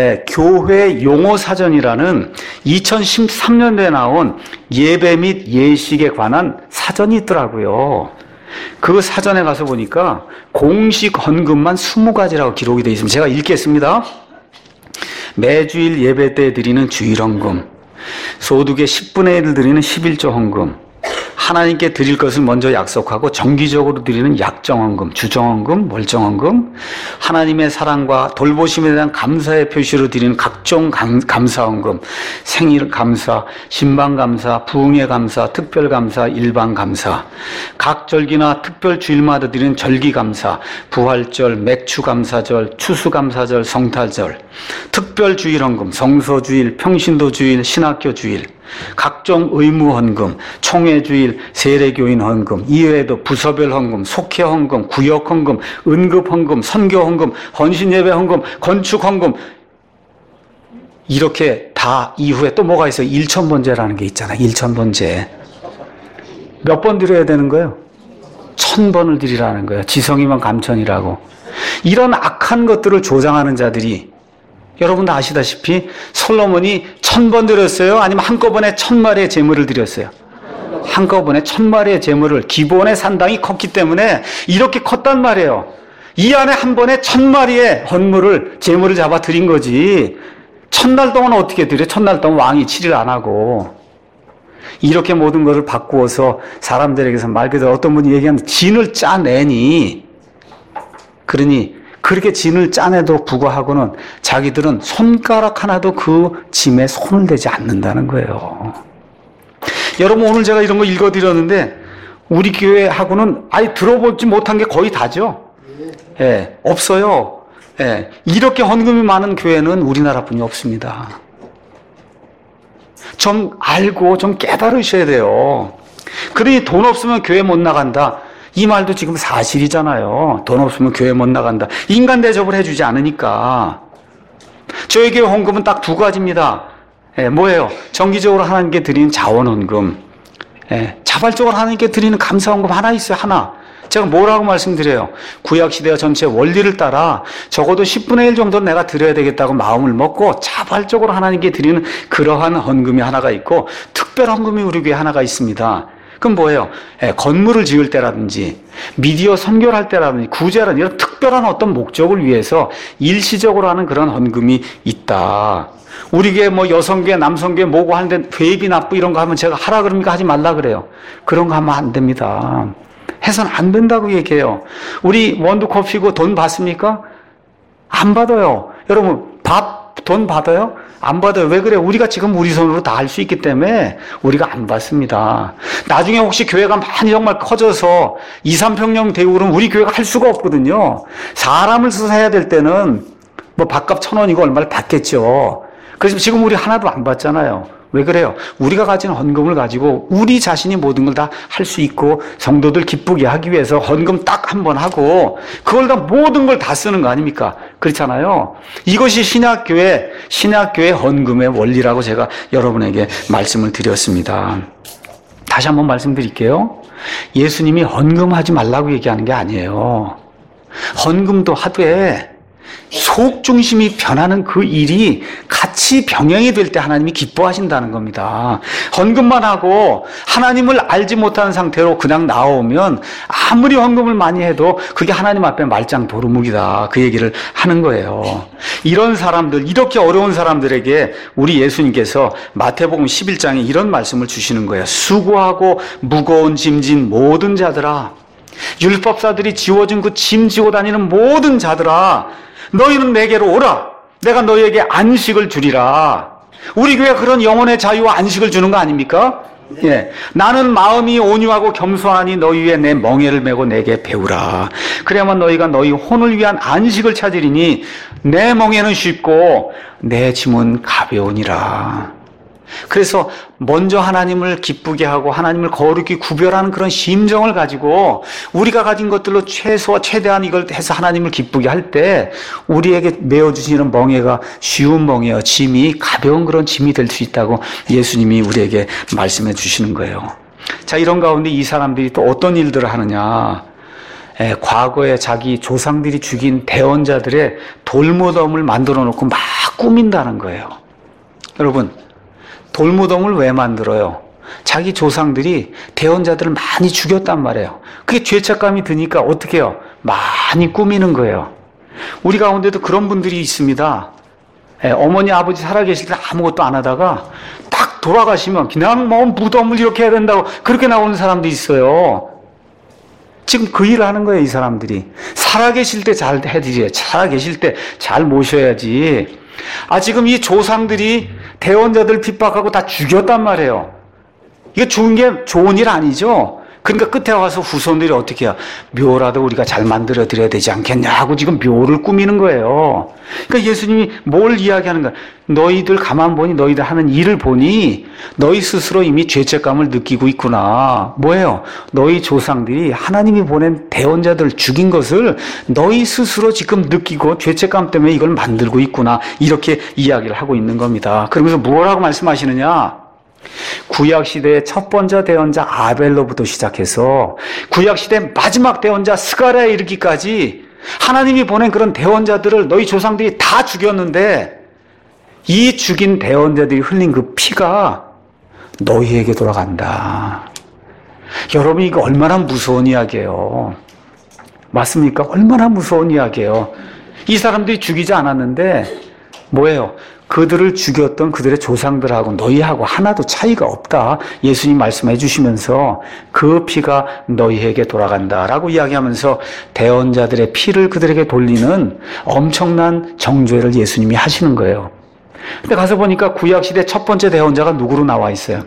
교회 용어 사전이라는 2013년도에 나온 예배 및 예식에 관한 사전이 있더라고요. 그 사전에 가서 보니까 공식 헌금만 20가지라고 기록이 되어 있습니다. 제가 읽겠습니다. 매주일 예배 때 드리는 주일 헌금, 소득의 10분의 1을 드리는 11조 헌금, 하나님께 드릴 것을 먼저 약속하고 정기적으로 드리는 약정헌금, 주정헌금, 월정헌금, 하나님의 사랑과 돌보심에 대한 감사의 표시로 드리는 각종 감사헌금, 생일 감사, 신방 감사, 부흥의 감사, 특별 감사, 일반 감사, 각 절기나 특별 주일마다 드리는 절기 감사, 부활절, 맥주 감사절, 추수 감사절, 성탄절, 특별 주일 헌금, 성서 주일, 평신도 주일, 신학교 주일, 각종 의무 헌금, 총회 주일, 세례교인 헌금, 이외에도 부서별 헌금, 속회 헌금, 구역 헌금, 은급 헌금, 선교 헌금, 헌신 예배 헌금, 건축 헌금, 이렇게 다 이후에 또 뭐가 있어요? 1000번제라는 게 있잖아요. 1000번제. 몇 번 드려야 되는 거예요? 1000번을 드리라는 거예요. 지성이면 감천이라고. 이런 악한 것들을 조장하는 자들이 여러분도 아시다시피 솔로몬이 1000번 드렸어요? 아니면 한꺼번에 1000마리의 제물을 드렸어요? 한꺼번에 1000마리의 제물을, 기본의 산당이 컸기 때문에 이렇게 컸단 말이에요. 이 안에 한 번에 1000마리의 헌물을 제물을 잡아 드린 거지. 첫날 동안 어떻게 드려? 첫날 동안 왕이 7일 안 하고. 이렇게 모든 것을 바꾸어서 사람들에게서 말 그대로 어떤 분이 얘기하면 진을 짜내니, 그러니 그렇게 진을 짜내도록 부과하고는 자기들은 손가락 하나도 그 짐에 손을 대지 않는다는 거예요. 여러분, 오늘 제가 이런 거 읽어드렸는데 우리 교회하고는 아예 들어보지 못한 게 거의 다죠. 예, 없어요. 예, 이렇게 헌금이 많은 교회는 우리나라뿐이 없습니다. 좀 알고 좀 깨달으셔야 돼요. 그러니 돈 없으면 교회 못 나간다. 이 말도 지금 사실이잖아요. 돈 없으면 교회 못 나간다. 인간 대접을 해주지 않으니까. 저희 교회 헌금은 딱 두 가지입니다. 예, 뭐예요? 정기적으로 하나님께 드리는 자원 헌금. 예, 자발적으로 하나님께 드리는 감사 헌금 하나 있어요. 하나. 제가 뭐라고 말씀드려요? 구약시대와 전체 원리를 따라 적어도 10분의 1 정도는 내가 드려야 되겠다고 마음을 먹고 자발적으로 하나님께 드리는 그러한 헌금이 하나가 있고, 특별 헌금이 우리 교회에 하나가 있습니다. 그럼 뭐예요? 건물을 지을 때라든지 미디어 선교를 할 때라든지 구제라든지 이런 특별한 어떤 목적을 위해서 일시적으로 하는 그런 헌금이 있다. 우리 교회 뭐 여성교회 남성교회 뭐고 하는데 회비 납부 이런 거 하면 제가 하라 그럽니까? 하지 말라 그래요. 그런 거 하면 안 됩니다. 해서는 안 된다고 얘기해요. 우리 원두커피고 돈 받습니까? 안 받아요. 여러분, 돈 받아요? 안 받아요. 왜 그래요? 우리가 지금 우리 손으로 다 할 수 있기 때문에 우리가 안 받습니다. 나중에 혹시 교회가 많이 정말 커져서 2, 3평형 되고 그러면 우리 교회가 할 수가 없거든요. 사람을 써서 해야 될 때는 뭐 밥값 1,000원이고 얼마를 받겠죠. 그래서 지금 우리 하나도 안 받잖아요. 왜 그래요? 우리가 가진 헌금을 가지고 우리 자신이 모든 걸 다 할 수 있고 성도들 기쁘게 하기 위해서 헌금 딱 한 번 하고 그걸 다 모든 걸 다 쓰는 거 아닙니까? 그렇잖아요. 이것이 신약교회 헌금의 원리라고 제가 여러분에게 말씀을 드렸습니다. 다시 한번 말씀드릴게요. 예수님이 헌금하지 말라고 얘기하는 게 아니에요. 헌금도 하되 속 중심이 변하는 그 일이 같이 병행이 될 때 하나님이 기뻐하신다는 겁니다. 헌금만 하고 하나님을 알지 못하는 상태로 그냥 나오면 아무리 헌금을 많이 해도 그게 하나님 앞에 말짱 도루묵이다. 그 얘기를 하는 거예요. 이런 사람들, 이렇게 어려운 사람들에게 우리 예수님께서 마태복음 11장에 이런 말씀을 주시는 거예요. 수고하고 무거운 짐진 모든 자들아, 율법사들이 지워진 그 짐 지고 다니는 모든 자들아, 너희는 내게로 오라. 내가 너희에게 안식을 주리라. 우리 교회가 그런 영혼의 자유와 안식을 주는 거 아닙니까? 예. 나는 마음이 온유하고 겸손하니 너희 위에 내 멍에를 메고 내게 배우라. 그래야만 너희가 너희 혼을 위한 안식을 찾으리니 내 멍에는 쉽고 내 짐은 가벼우니라. 그래서 먼저 하나님을 기쁘게 하고 하나님을 거룩히 구별하는 그런 심정을 가지고 우리가 가진 것들로 최소와 최대한 이걸 해서 하나님을 기쁘게 할 때 우리에게 메어주시는 멍에가 쉬운 멍에요. 짐이 가벼운 그런 짐이 될 수 있다고 예수님이 우리에게 말씀해 주시는 거예요. 자, 이런 가운데 이 사람들이 또 어떤 일들을 하느냐. 과거에 자기 조상들이 죽인 대원자들의 돌무덤을 만들어 놓고 막 꾸민다는 거예요. 여러분, 돌무덤을 왜 만들어요? 자기 조상들이 대원자들을 많이 죽였단 말이에요. 그게 죄책감이 드니까 어떻게 해요? 많이 꾸미는 거예요. 우리 가운데도 그런 분들이 있습니다. 어머니, 아버지 살아계실 때 아무것도 안 하다가 딱 돌아가시면 그냥 뭐 무덤을 이렇게 해야 된다고 그렇게 나오는 사람도 있어요. 지금 그 일을 하는 거예요, 이 사람들이. 살아계실 때 잘 해드려요. 살아계실 때 잘 모셔야지. 지금 이 조상들이 대원자들 핍박하고 다 죽였단 말이에요. 이거 죽은 게 좋은 일 아니죠? 그러니까 끝에 와서 후손들이 어떻게 해요? 묘라도 우리가 잘 만들어 드려야 되지 않겠냐 하고 지금 묘를 꾸미는 거예요. 그러니까 예수님이 뭘 이야기하는 거야? 너희들 가만 보니 너희들 하는 일을 보니 너희 스스로 이미 죄책감을 느끼고 있구나. 뭐예요? 너희 조상들이 하나님이 보낸 대원자들을 죽인 것을 너희 스스로 지금 느끼고 죄책감 때문에 이걸 만들고 있구나. 이렇게 이야기를 하고 있는 겁니다. 그러면서 뭐라고 말씀하시느냐? 구약시대의 첫 번째 대원자 아벨로부터 시작해서 구약시대 마지막 대원자 스가랴에 이르기까지 하나님이 보낸 그런 대원자들을 너희 조상들이 다 죽였는데 이 죽인 대원자들이 흘린 그 피가 너희에게 돌아간다. 여러분, 이거 얼마나 무서운 이야기예요. 맞습니까? 얼마나 무서운 이야기예요. 이 사람들이 죽이지 않았는데 뭐예요? 그들을 죽였던 그들의 조상들하고 너희하고 하나도 차이가 없다. 예수님 말씀해 주시면서 그 피가 너희에게 돌아간다라고 이야기하면서 대언자들의 피를 그들에게 돌리는 엄청난 정죄를 예수님이 하시는 거예요. 근데 가서 보니까 구약시대 첫 번째 대언자가 누구로 나와 있어요?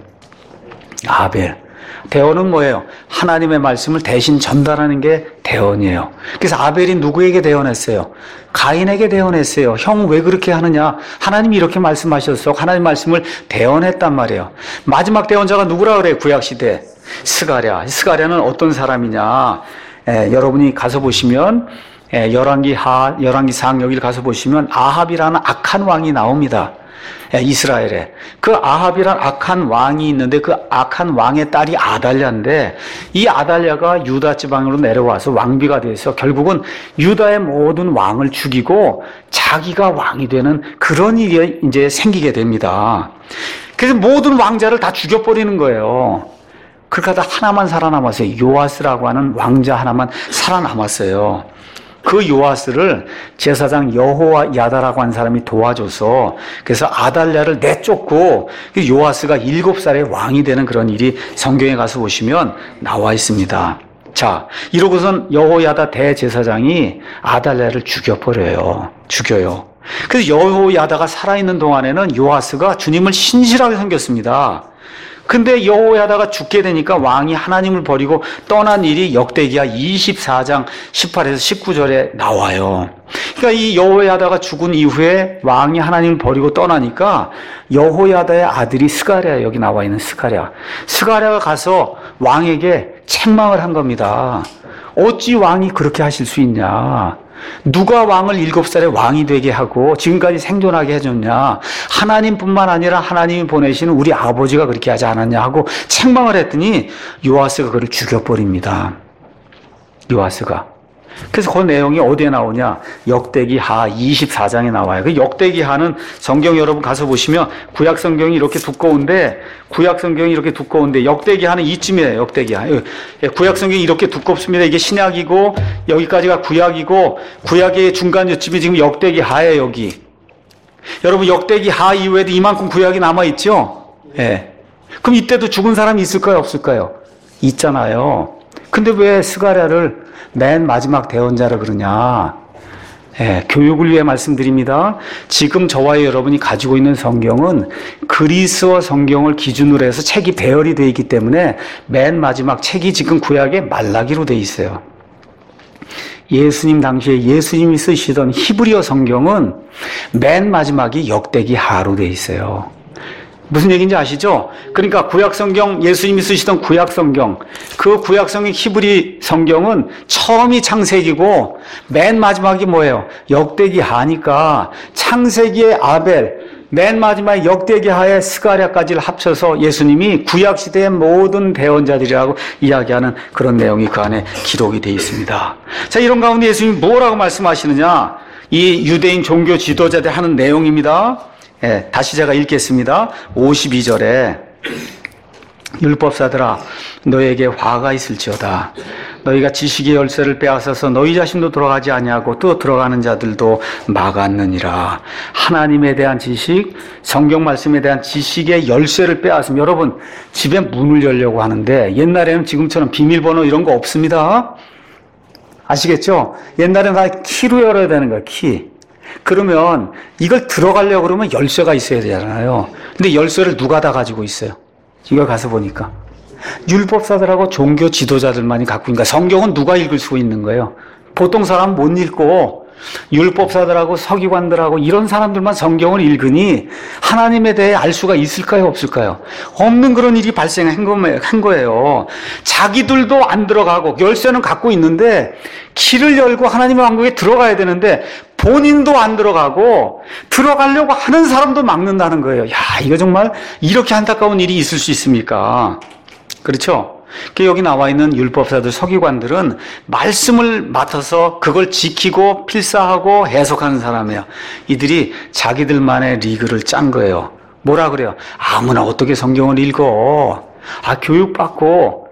아벨. 대언은 뭐예요? 하나님의 말씀을 대신 전달하는 게 대언이에요. 그래서 아벨이 누구에게 대언했어요? 가인에게 대언했어요. 형 왜 그렇게 하느냐? 하나님이 이렇게 말씀하셨어. 하나님 말씀을 대언했단 말이에요. 마지막 대언자가 누구라 그래요? 구약시대 스가랴. 스가랴는 어떤 사람이냐? 여러분이 가서 보시면 열왕기 4장 여기를 가서 보시면 아합이라는 악한 왕이 나옵니다. 이스라엘에. 그 아합이란 악한 왕이 있는데 그 악한 왕의 딸이 아달랴인데 이 아달랴가 유다 지방으로 내려와서 왕비가 돼서 결국은 유다의 모든 왕을 죽이고 자기가 왕이 되는 그런 일이 이제 생기게 됩니다. 그래서 모든 왕자를 다 죽여버리는 거예요. 그렇게 하다 하나만 살아남았어요. 요아스라고 하는 왕자 하나만 살아남았어요. 그 요아스를 제사장 여호야다라고 하는 사람이 도와줘서 그래서 아달랴를 내쫓고 요아스가 7살의 왕이 되는 그런 일이 성경에 가서 보시면 나와 있습니다. 자, 이러고선 여호야다 대제사장이 아달랴를 죽여요. 그래서 여호야다가 살아있는 동안에는 요아스가 주님을 신실하게 섬겼습니다. 근데 여호야다가 죽게 되니까 왕이 하나님을 버리고 떠난 일이 역대기야 24장 18에서 19절에 나와요. 그러니까 이 여호야다가 죽은 이후에 왕이 하나님을 버리고 떠나니까 여호야다의 아들이 스가랴, 여기 나와 있는 스가랴가 가서 왕에게 책망을 한 겁니다. 어찌 왕이 그렇게 하실 수 있냐? 누가 왕을 7살에 왕이 되게 하고 지금까지 생존하게 해줬냐? 하나님뿐만 아니라 하나님이 보내시는 우리 아버지가 그렇게 하지 않았냐 하고 책망을 했더니 요아스가 그를 죽여버립니다. 요아스가. 그래서 그 내용이 어디에 나오냐? 역대기하 24장에 나와요. 그 역대기하는 성경 여러분 가서 보시면 구약 성경이 이렇게 두꺼운데 역대기하는 이쯤이에요. 역대기하. 구약 성경이 이렇게 두껍습니다. 이게 신약이고 여기까지가 구약이고 구약의 중간 요쯤이 지금 역대기하예요. 여기. 여러분 역대기하 이후에도 이만큼 구약이 남아 있죠? 예. 그럼 이때도 죽은 사람이 있을까요? 없을까요? 있잖아요. 근데 왜 스가랴를 맨 마지막 대언자라 그러냐? 교육을 위해 말씀드립니다. 지금 저와 여러분이 가지고 있는 성경은 그리스어 성경을 기준으로 해서 책이 배열이 되어 있기 때문에 맨 마지막 책이 지금 구약의 말라기로 되어 있어요. 예수님 당시에 예수님이 쓰시던 히브리어 성경은 맨 마지막이 역대기하로 되어 있어요. 무슨 얘기인지 아시죠? 그러니까 구약성경, 예수님이 쓰시던 구약성경, 그 구약성경 히브리 성경은 처음이 창세기고 맨 마지막이 뭐예요? 역대기하니까 창세기의 아벨, 맨 마지막 역대기하의 스가랴까지를 합쳐서 예수님이 구약시대의 모든 대언자들이라고 이야기하는 그런 내용이 그 안에 기록이 되어 있습니다. 자, 이런 가운데 예수님이 뭐라고 말씀하시느냐? 이 유대인 종교 지도자들 하는 내용입니다. 다시 제가 읽겠습니다. 52절에 율법사들아 너에게 화가 있을지어다. 너희가 지식의 열쇠를 빼앗아서 너희 자신도 들어가지 아니하고 또 들어가는 자들도 막았느니라. 하나님에 대한 지식, 성경 말씀에 대한 지식의 열쇠를 빼앗으면 여러분 집에 문을 열려고 하는데 옛날에는 지금처럼 비밀번호 이런 거 없습니다. 아시겠죠? 옛날에는 다 키로 열어야 되는 거예요. 키. 그러면 이걸 들어가려고 그러면 열쇠가 있어야 되잖아요. 근데 열쇠를 누가 다 가지고 있어요? 이걸 가서 보니까 율법사들하고 종교 지도자들만이 갖고 있는 거야. 성경은 누가 읽을 수 있는 거예요? 보통 사람은 못 읽고 율법사들하고 서기관들하고 이런 사람들만 성경을 읽으니 하나님에 대해 알 수가 있을까요? 없을까요? 없는 그런 일이 발생한 거예요. 자기들도 안 들어가고 열쇠는 갖고 있는데 길을 열고 하나님의 왕국에 들어가야 되는데 본인도 안 들어가고 들어가려고 하는 사람도 막는다는 거예요. 야, 이거 정말 이렇게 안타까운 일이 있을 수 있습니까? 그렇죠? 여기 나와 있는 율법사들, 서기관들은 말씀을 맡아서 그걸 지키고 필사하고 해석하는 사람이에요. 이들이 자기들만의 리그를 짠 거예요. 뭐라 그래요? 아무나 어떻게 성경을 읽어? 교육받고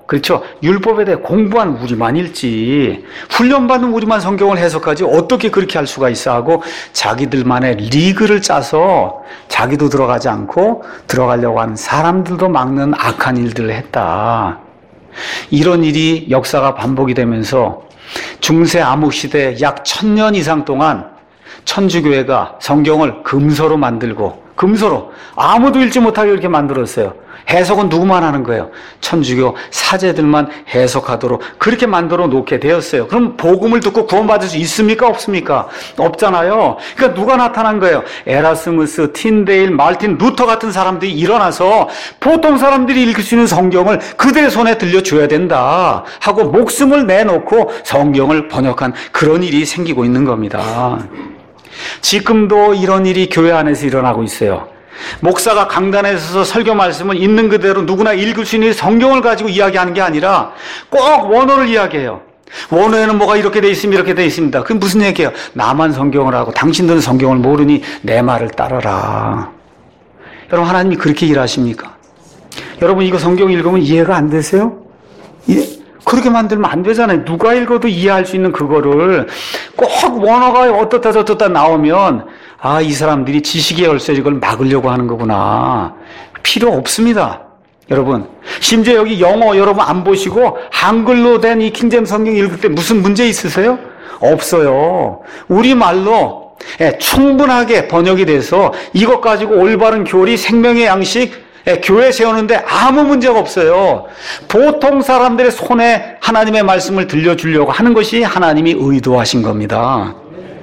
그렇죠? 율법에 대해 공부한 우리만 읽지, 훈련받은 우리만 성경을 해석하지, 어떻게 그렇게 할 수가 있어 하고 자기들만의 리그를 짜서 자기도 들어가지 않고 들어가려고 하는 사람들도 막는 악한 일들을 했다. 이런 일이 역사가 반복이 되면서 중세 암흑시대 약 1000년 이상 동안 천주교회가 성경을 금서로 만들고, 금서로 아무도 읽지 못하게 이렇게 만들었어요. 해석은 누구만 하는 거예요? 천주교 사제들만 해석하도록 그렇게 만들어 놓게 되었어요. 그럼 복음을 듣고 구원받을 수 있습니까? 없습니까? 없잖아요. 그러니까 누가 나타난 거예요? 에라스무스, 틴데일, 말틴, 루터 같은 사람들이 일어나서 보통 사람들이 읽을 수 있는 성경을 그들의 손에 들려줘야 된다 하고 목숨을 내놓고 성경을 번역한 그런 일이 생기고 있는 겁니다. 지금도 이런 일이 교회 안에서 일어나고 있어요. 목사가 강단에 서서 설교 말씀을 있는 그대로 누구나 읽을 수 있는 성경을 가지고 이야기하는 게 아니라 꼭 원어를 이야기해요. 원어에는 뭐가 이렇게 돼 있습니다, 이렇게 돼 있습니다. 그게 무슨 얘기예요? 나만 성경을 하고 당신들은 성경을 모르니 내 말을 따르라. 여러분, 하나님이 그렇게 일하십니까? 여러분, 이거 성경 읽으면 이해가 안 되세요? 그렇게 만들면 안 되잖아요. 누가 읽어도 이해할 수 있는 그거를 꼭 원어가 어떻다 저떻다 나오면, 아, 이 사람들이 지식의 열쇠 이걸 막으려고 하는 거구나. 필요 없습니다. 여러분, 심지어 여기 영어 여러분 안 보시고 한글로 된 이 킹제임 성경 읽을 때 무슨 문제 있으세요? 없어요. 우리말로 충분하게 번역이 돼서 이것 가지고 올바른 교리, 생명의 양식, 교회 세우는데 아무 문제가 없어요. 보통 사람들의 손에 하나님의 말씀을 들려주려고 하는 것이 하나님이 의도하신 겁니다.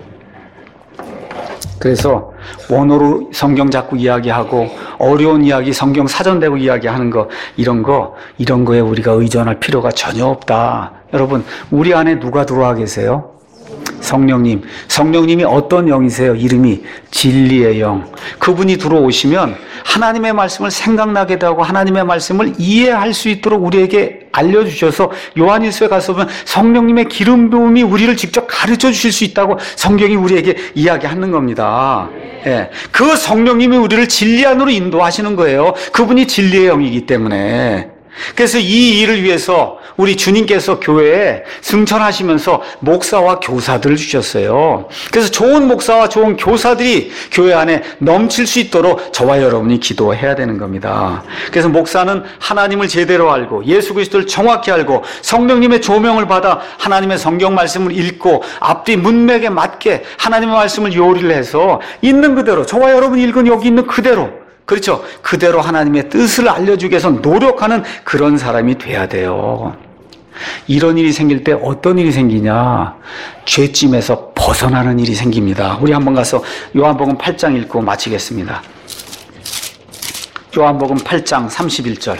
그래서 원어로 성경 자꾸 이야기하고 어려운 이야기 성경 사전 대고 이야기하는 거, 이런 거에 우리가 의존할 필요가 전혀 없다. 여러분, 우리 안에 누가 들어와 계세요? 성령님. 성령님이 어떤 영이세요? 이름이 진리의 영. 그분이 들어오시면 하나님의 말씀을 생각나게 하고 하나님의 말씀을 이해할 수 있도록 우리에게 알려주셔서, 요한일서에 가서 보면 성령님의 기름 부음이 우리를 직접 가르쳐 주실 수 있다고 성경이 우리에게 이야기하는 겁니다. 예. 그 성령님이 우리를 진리 안으로 인도하시는 거예요. 그분이 진리의 영이기 때문에. 그래서 이 일을 위해서 우리 주님께서 교회에 승천하시면서 목사와 교사들을 주셨어요. 그래서 좋은 목사와 좋은 교사들이 교회 안에 넘칠 수 있도록 저와 여러분이 기도해야 되는 겁니다. 그래서 목사는 하나님을 제대로 알고 예수 그리스도를 정확히 알고 성령님의 조명을 받아 하나님의 성경 말씀을 읽고 앞뒤 문맥에 맞게 하나님의 말씀을 요리를 해서 있는 그대로, 저와 여러분이 읽은 여기 있는 그대로, 그렇죠, 그대로 하나님의 뜻을 알려주기 위해서 노력하는 그런 사람이 돼야 돼요. 이런 일이 생길 때 어떤 일이 생기냐? 죄짐에서 벗어나는 일이 생깁니다. 우리 한번 가서 요한복음 8장 읽고 마치겠습니다. 요한복음 8장 31절.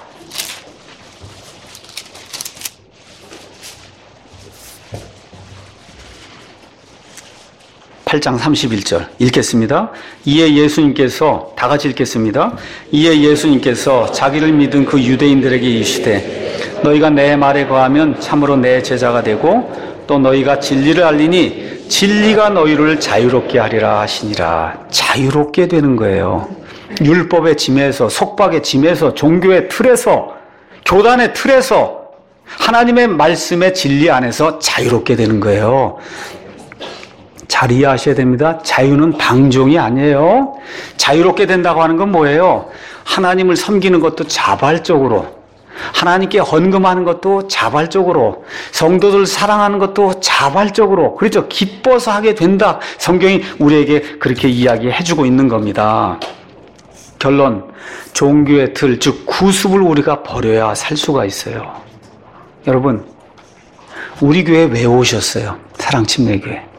(8장 31절) 읽겠습니다. 이에 예수님께서, 다 같이 읽겠습니다. 이에 예수님께서 자기를 믿은 그 유대인들에게 이르시되 너희가 내 말에 거하면 참으로 내 제자가 되고 또 너희가 진리를 알리니 진리가 너희를 자유롭게 하리라 하시니라. 자유롭게 되는 거예요. 율법의 짐에서, 속박의 짐에서, 종교의 틀에서, 교단의 틀에서 하나님의 말씀의 진리 안에서 자유롭게 되는 거예요. 잘 이해하셔야 됩니다. 자유는 방종이 아니에요. 자유롭게 된다고 하는 건 뭐예요? 하나님을 섬기는 것도 자발적으로, 하나님께 헌금하는 것도 자발적으로, 성도들 사랑하는 것도 자발적으로, 그렇죠? 기뻐서 하게 된다. 성경이 우리에게 그렇게 이야기해주고 있는 겁니다. 결론, 종교의 틀, 즉 구습을 우리가 버려야 살 수가 있어요. 여러분, 우리 교회 왜 오셨어요? 사랑침례교회.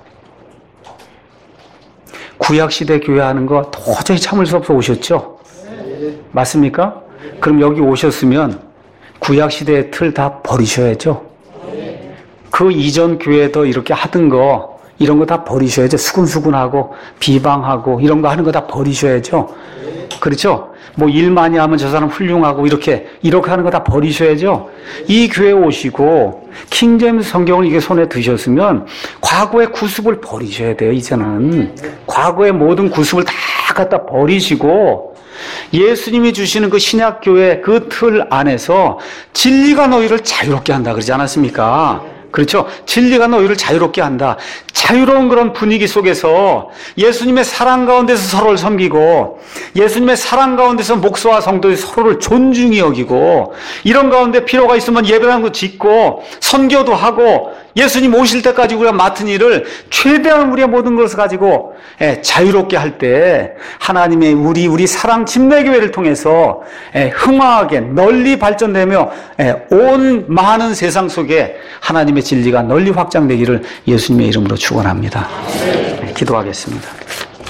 구약시대 교회 하는 거 도저히 참을 수 없어 오셨죠? 맞습니까? 그럼 여기 오셨으면 구약시대의 틀 다 버리셔야죠? 그 이전 교회도 이렇게 하던 거, 이런 거 다 버리셔야죠? 수근수근하고 비방하고 이런 거 하는 거 다 버리셔야죠? 그렇죠? 뭐 일 많이 하면 저 사람 훌륭하고 이렇게 하는 거 다 버리셔야죠? 이 교회 오시고 킹제임스 성경을 이게 손에 드셨으면 과거의 구습을 버리셔야 돼요. 이제는 과거의 모든 구습을 다 갖다 버리시고 예수님이 주시는 그 신약교회 그 틀 안에서 진리가 너희를 자유롭게 한다 그러지 않았습니까? 그렇죠? 진리가 너희를 자유롭게 한다. 자유로운 그런 분위기 속에서 예수님의 사랑 가운데서 서로를 섬기고 예수님의 사랑 가운데서 목사와 성도들이 서로를 존중히 여기고 이런 가운데 필요가 있으면 예배당도 짓고 선교도 하고 예수님 오실 때까지 우리가 맡은 일을 최대한 우리의 모든 것을 가지고 자유롭게 할 때 하나님의 우리 사랑 침례교회를 통해서 흥황하게 널리 발전되며 온 많은 세상 속에 하나님의 진리가 널리 확장되기를 예수님의 이름으로 축원합니다. 기도하겠습니다.